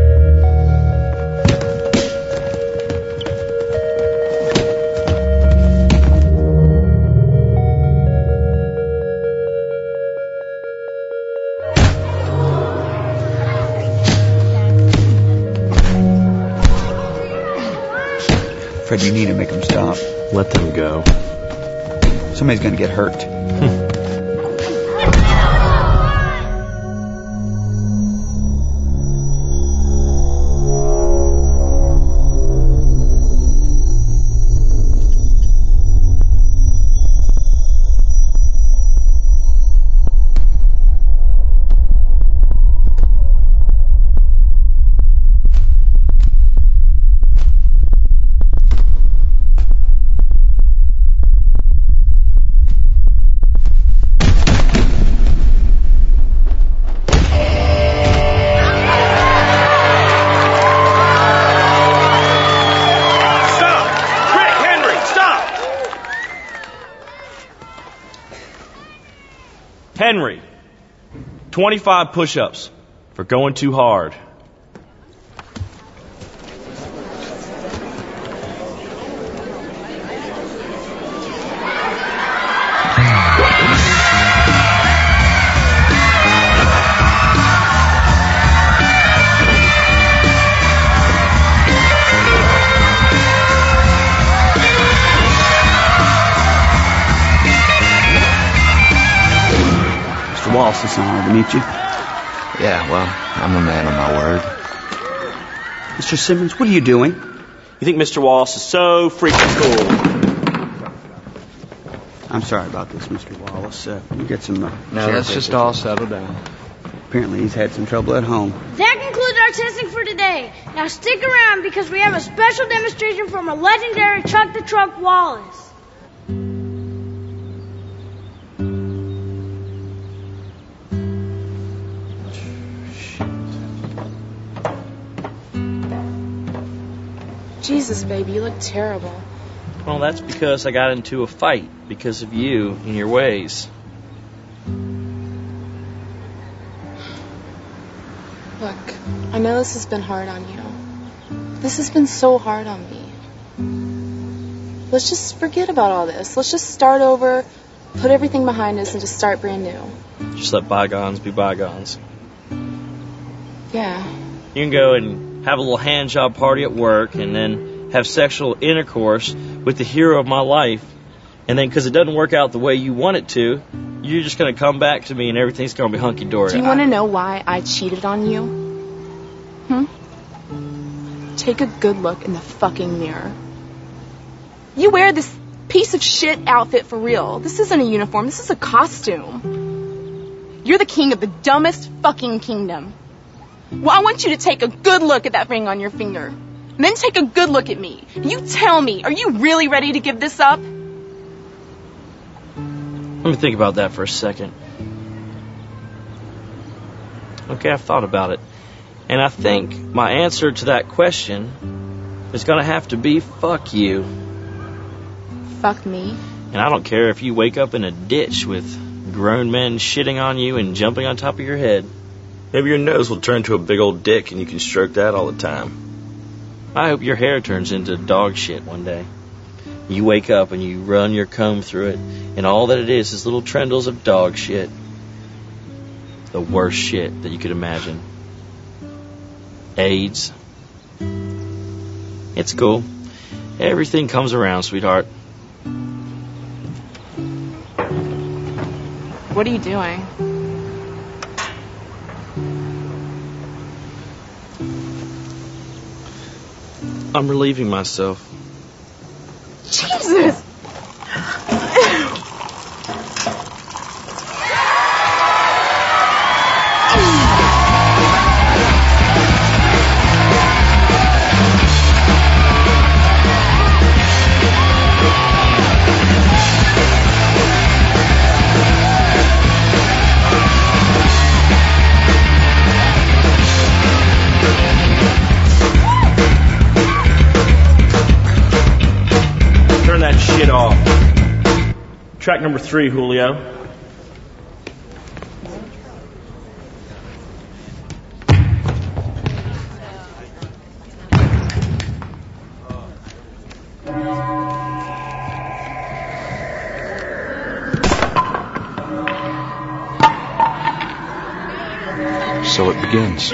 Fred, you need to make them stop. Let them go. Somebody's going to get hurt. Henry, 25 push-ups for going too hard. Wallace, it's an honor to meet you. Yeah, well, I'm a man of my word. Mr. Simmons, what are you doing? You think Mr. Wallace is so freaking cool? I'm sorry about this, Mr. Wallace. You get some... No, let's just all settle down. Apparently he's had some trouble at home. That concludes our testing for today. Now stick around because we have a special demonstration from a legendary Chuck the Truck Wallace. Jesus, baby, you look terrible. Well, that's because I got into a fight because of you and your ways. Look, I know this has been hard on you. This has been so hard on me. Let's just forget about all this. Let's just start over, put everything behind us, and just start brand new. Just let bygones be bygones. Yeah. You can go and have a little hand job party at work and then have sexual intercourse with the hero of my life. And then because it doesn't work out the way you want it to, you're just going to come back to me and everything's going to be hunky-dory. Do you want to know why I cheated on you? Take a good look in the fucking mirror. You wear this piece of shit outfit for real. This isn't a uniform. This is a costume. You're the king of the dumbest fucking kingdom. Well, I want you to take a good look at that ring on your finger. And then take a good look at me. You tell me, are you really ready to give this up? Let me think about that for a second. Okay, I've thought about it. And I think my answer to that question is going to have to be fuck you. Fuck me? And I don't care if you wake up in a ditch with grown men shitting on you and jumping on top of your head. Maybe your nose will turn to a big old dick and you can stroke that all the time. I hope your hair turns into dog shit one day. You wake up and you run your comb through it, and all that it is little trindles of dog shit. The worst shit that you could imagine. AIDS. It's cool. Everything comes around, sweetheart. What are you doing? I'm relieving myself. Jesus! That shit off. Track number 3, Julio. So it begins.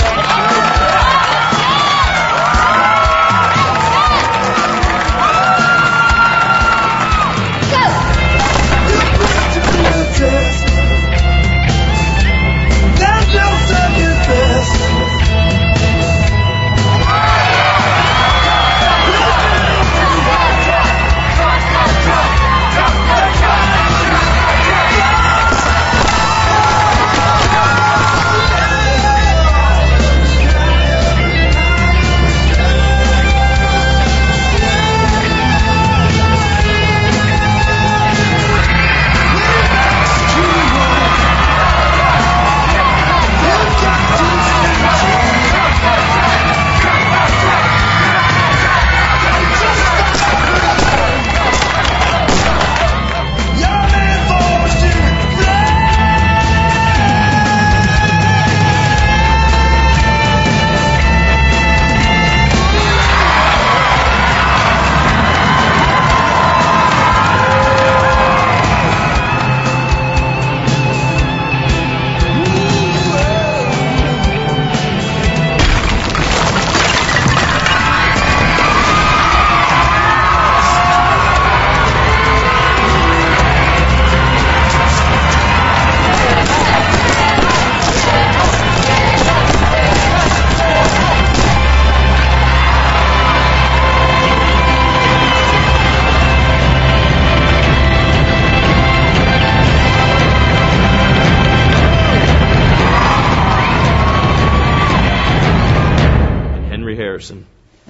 Harrison.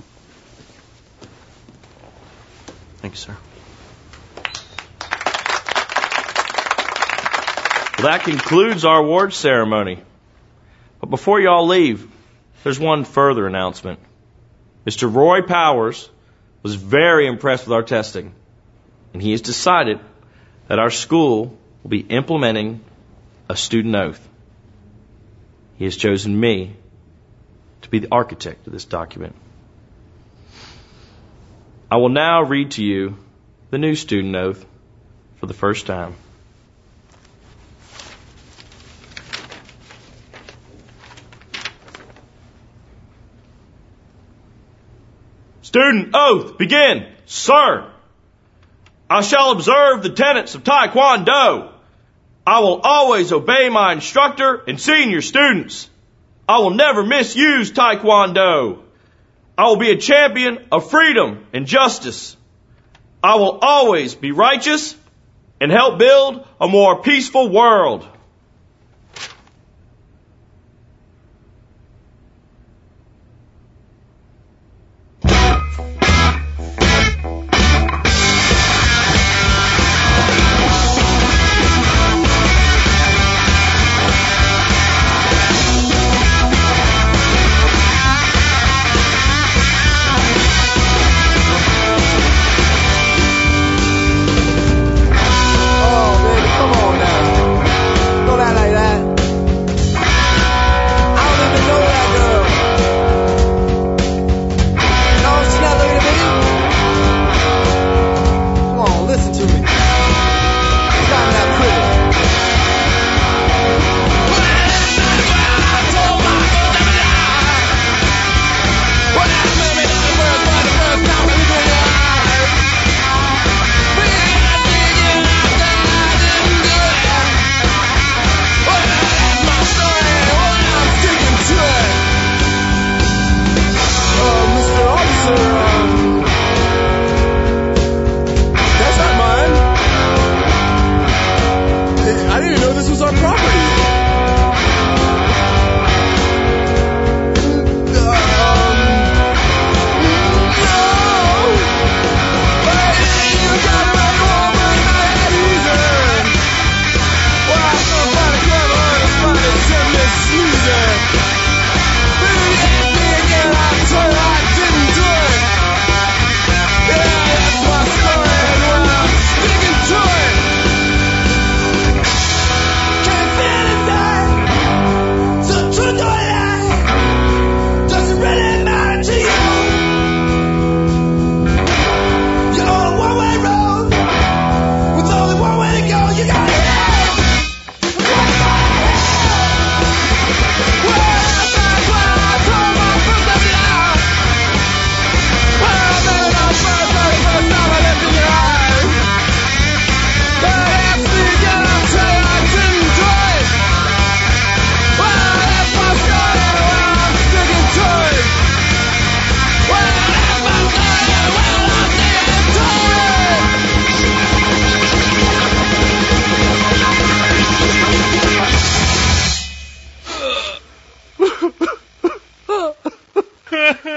Thank you, sir. Well, that concludes our award ceremony. But before y'all leave, there's one further announcement. Mr. Roy Powers was very impressed with our testing, and he has decided that our school will be implementing a student oath. He has chosen me to be the architect of this document. I will now read to you the new student oath for the first time. Student oath, begin. Sir, I shall observe the tenets of Taekwondo. I will always obey my instructor and senior students. I will never misuse Taekwondo. I will be a champion of freedom and justice. I will always be righteous and help build a more peaceful world. Chuck.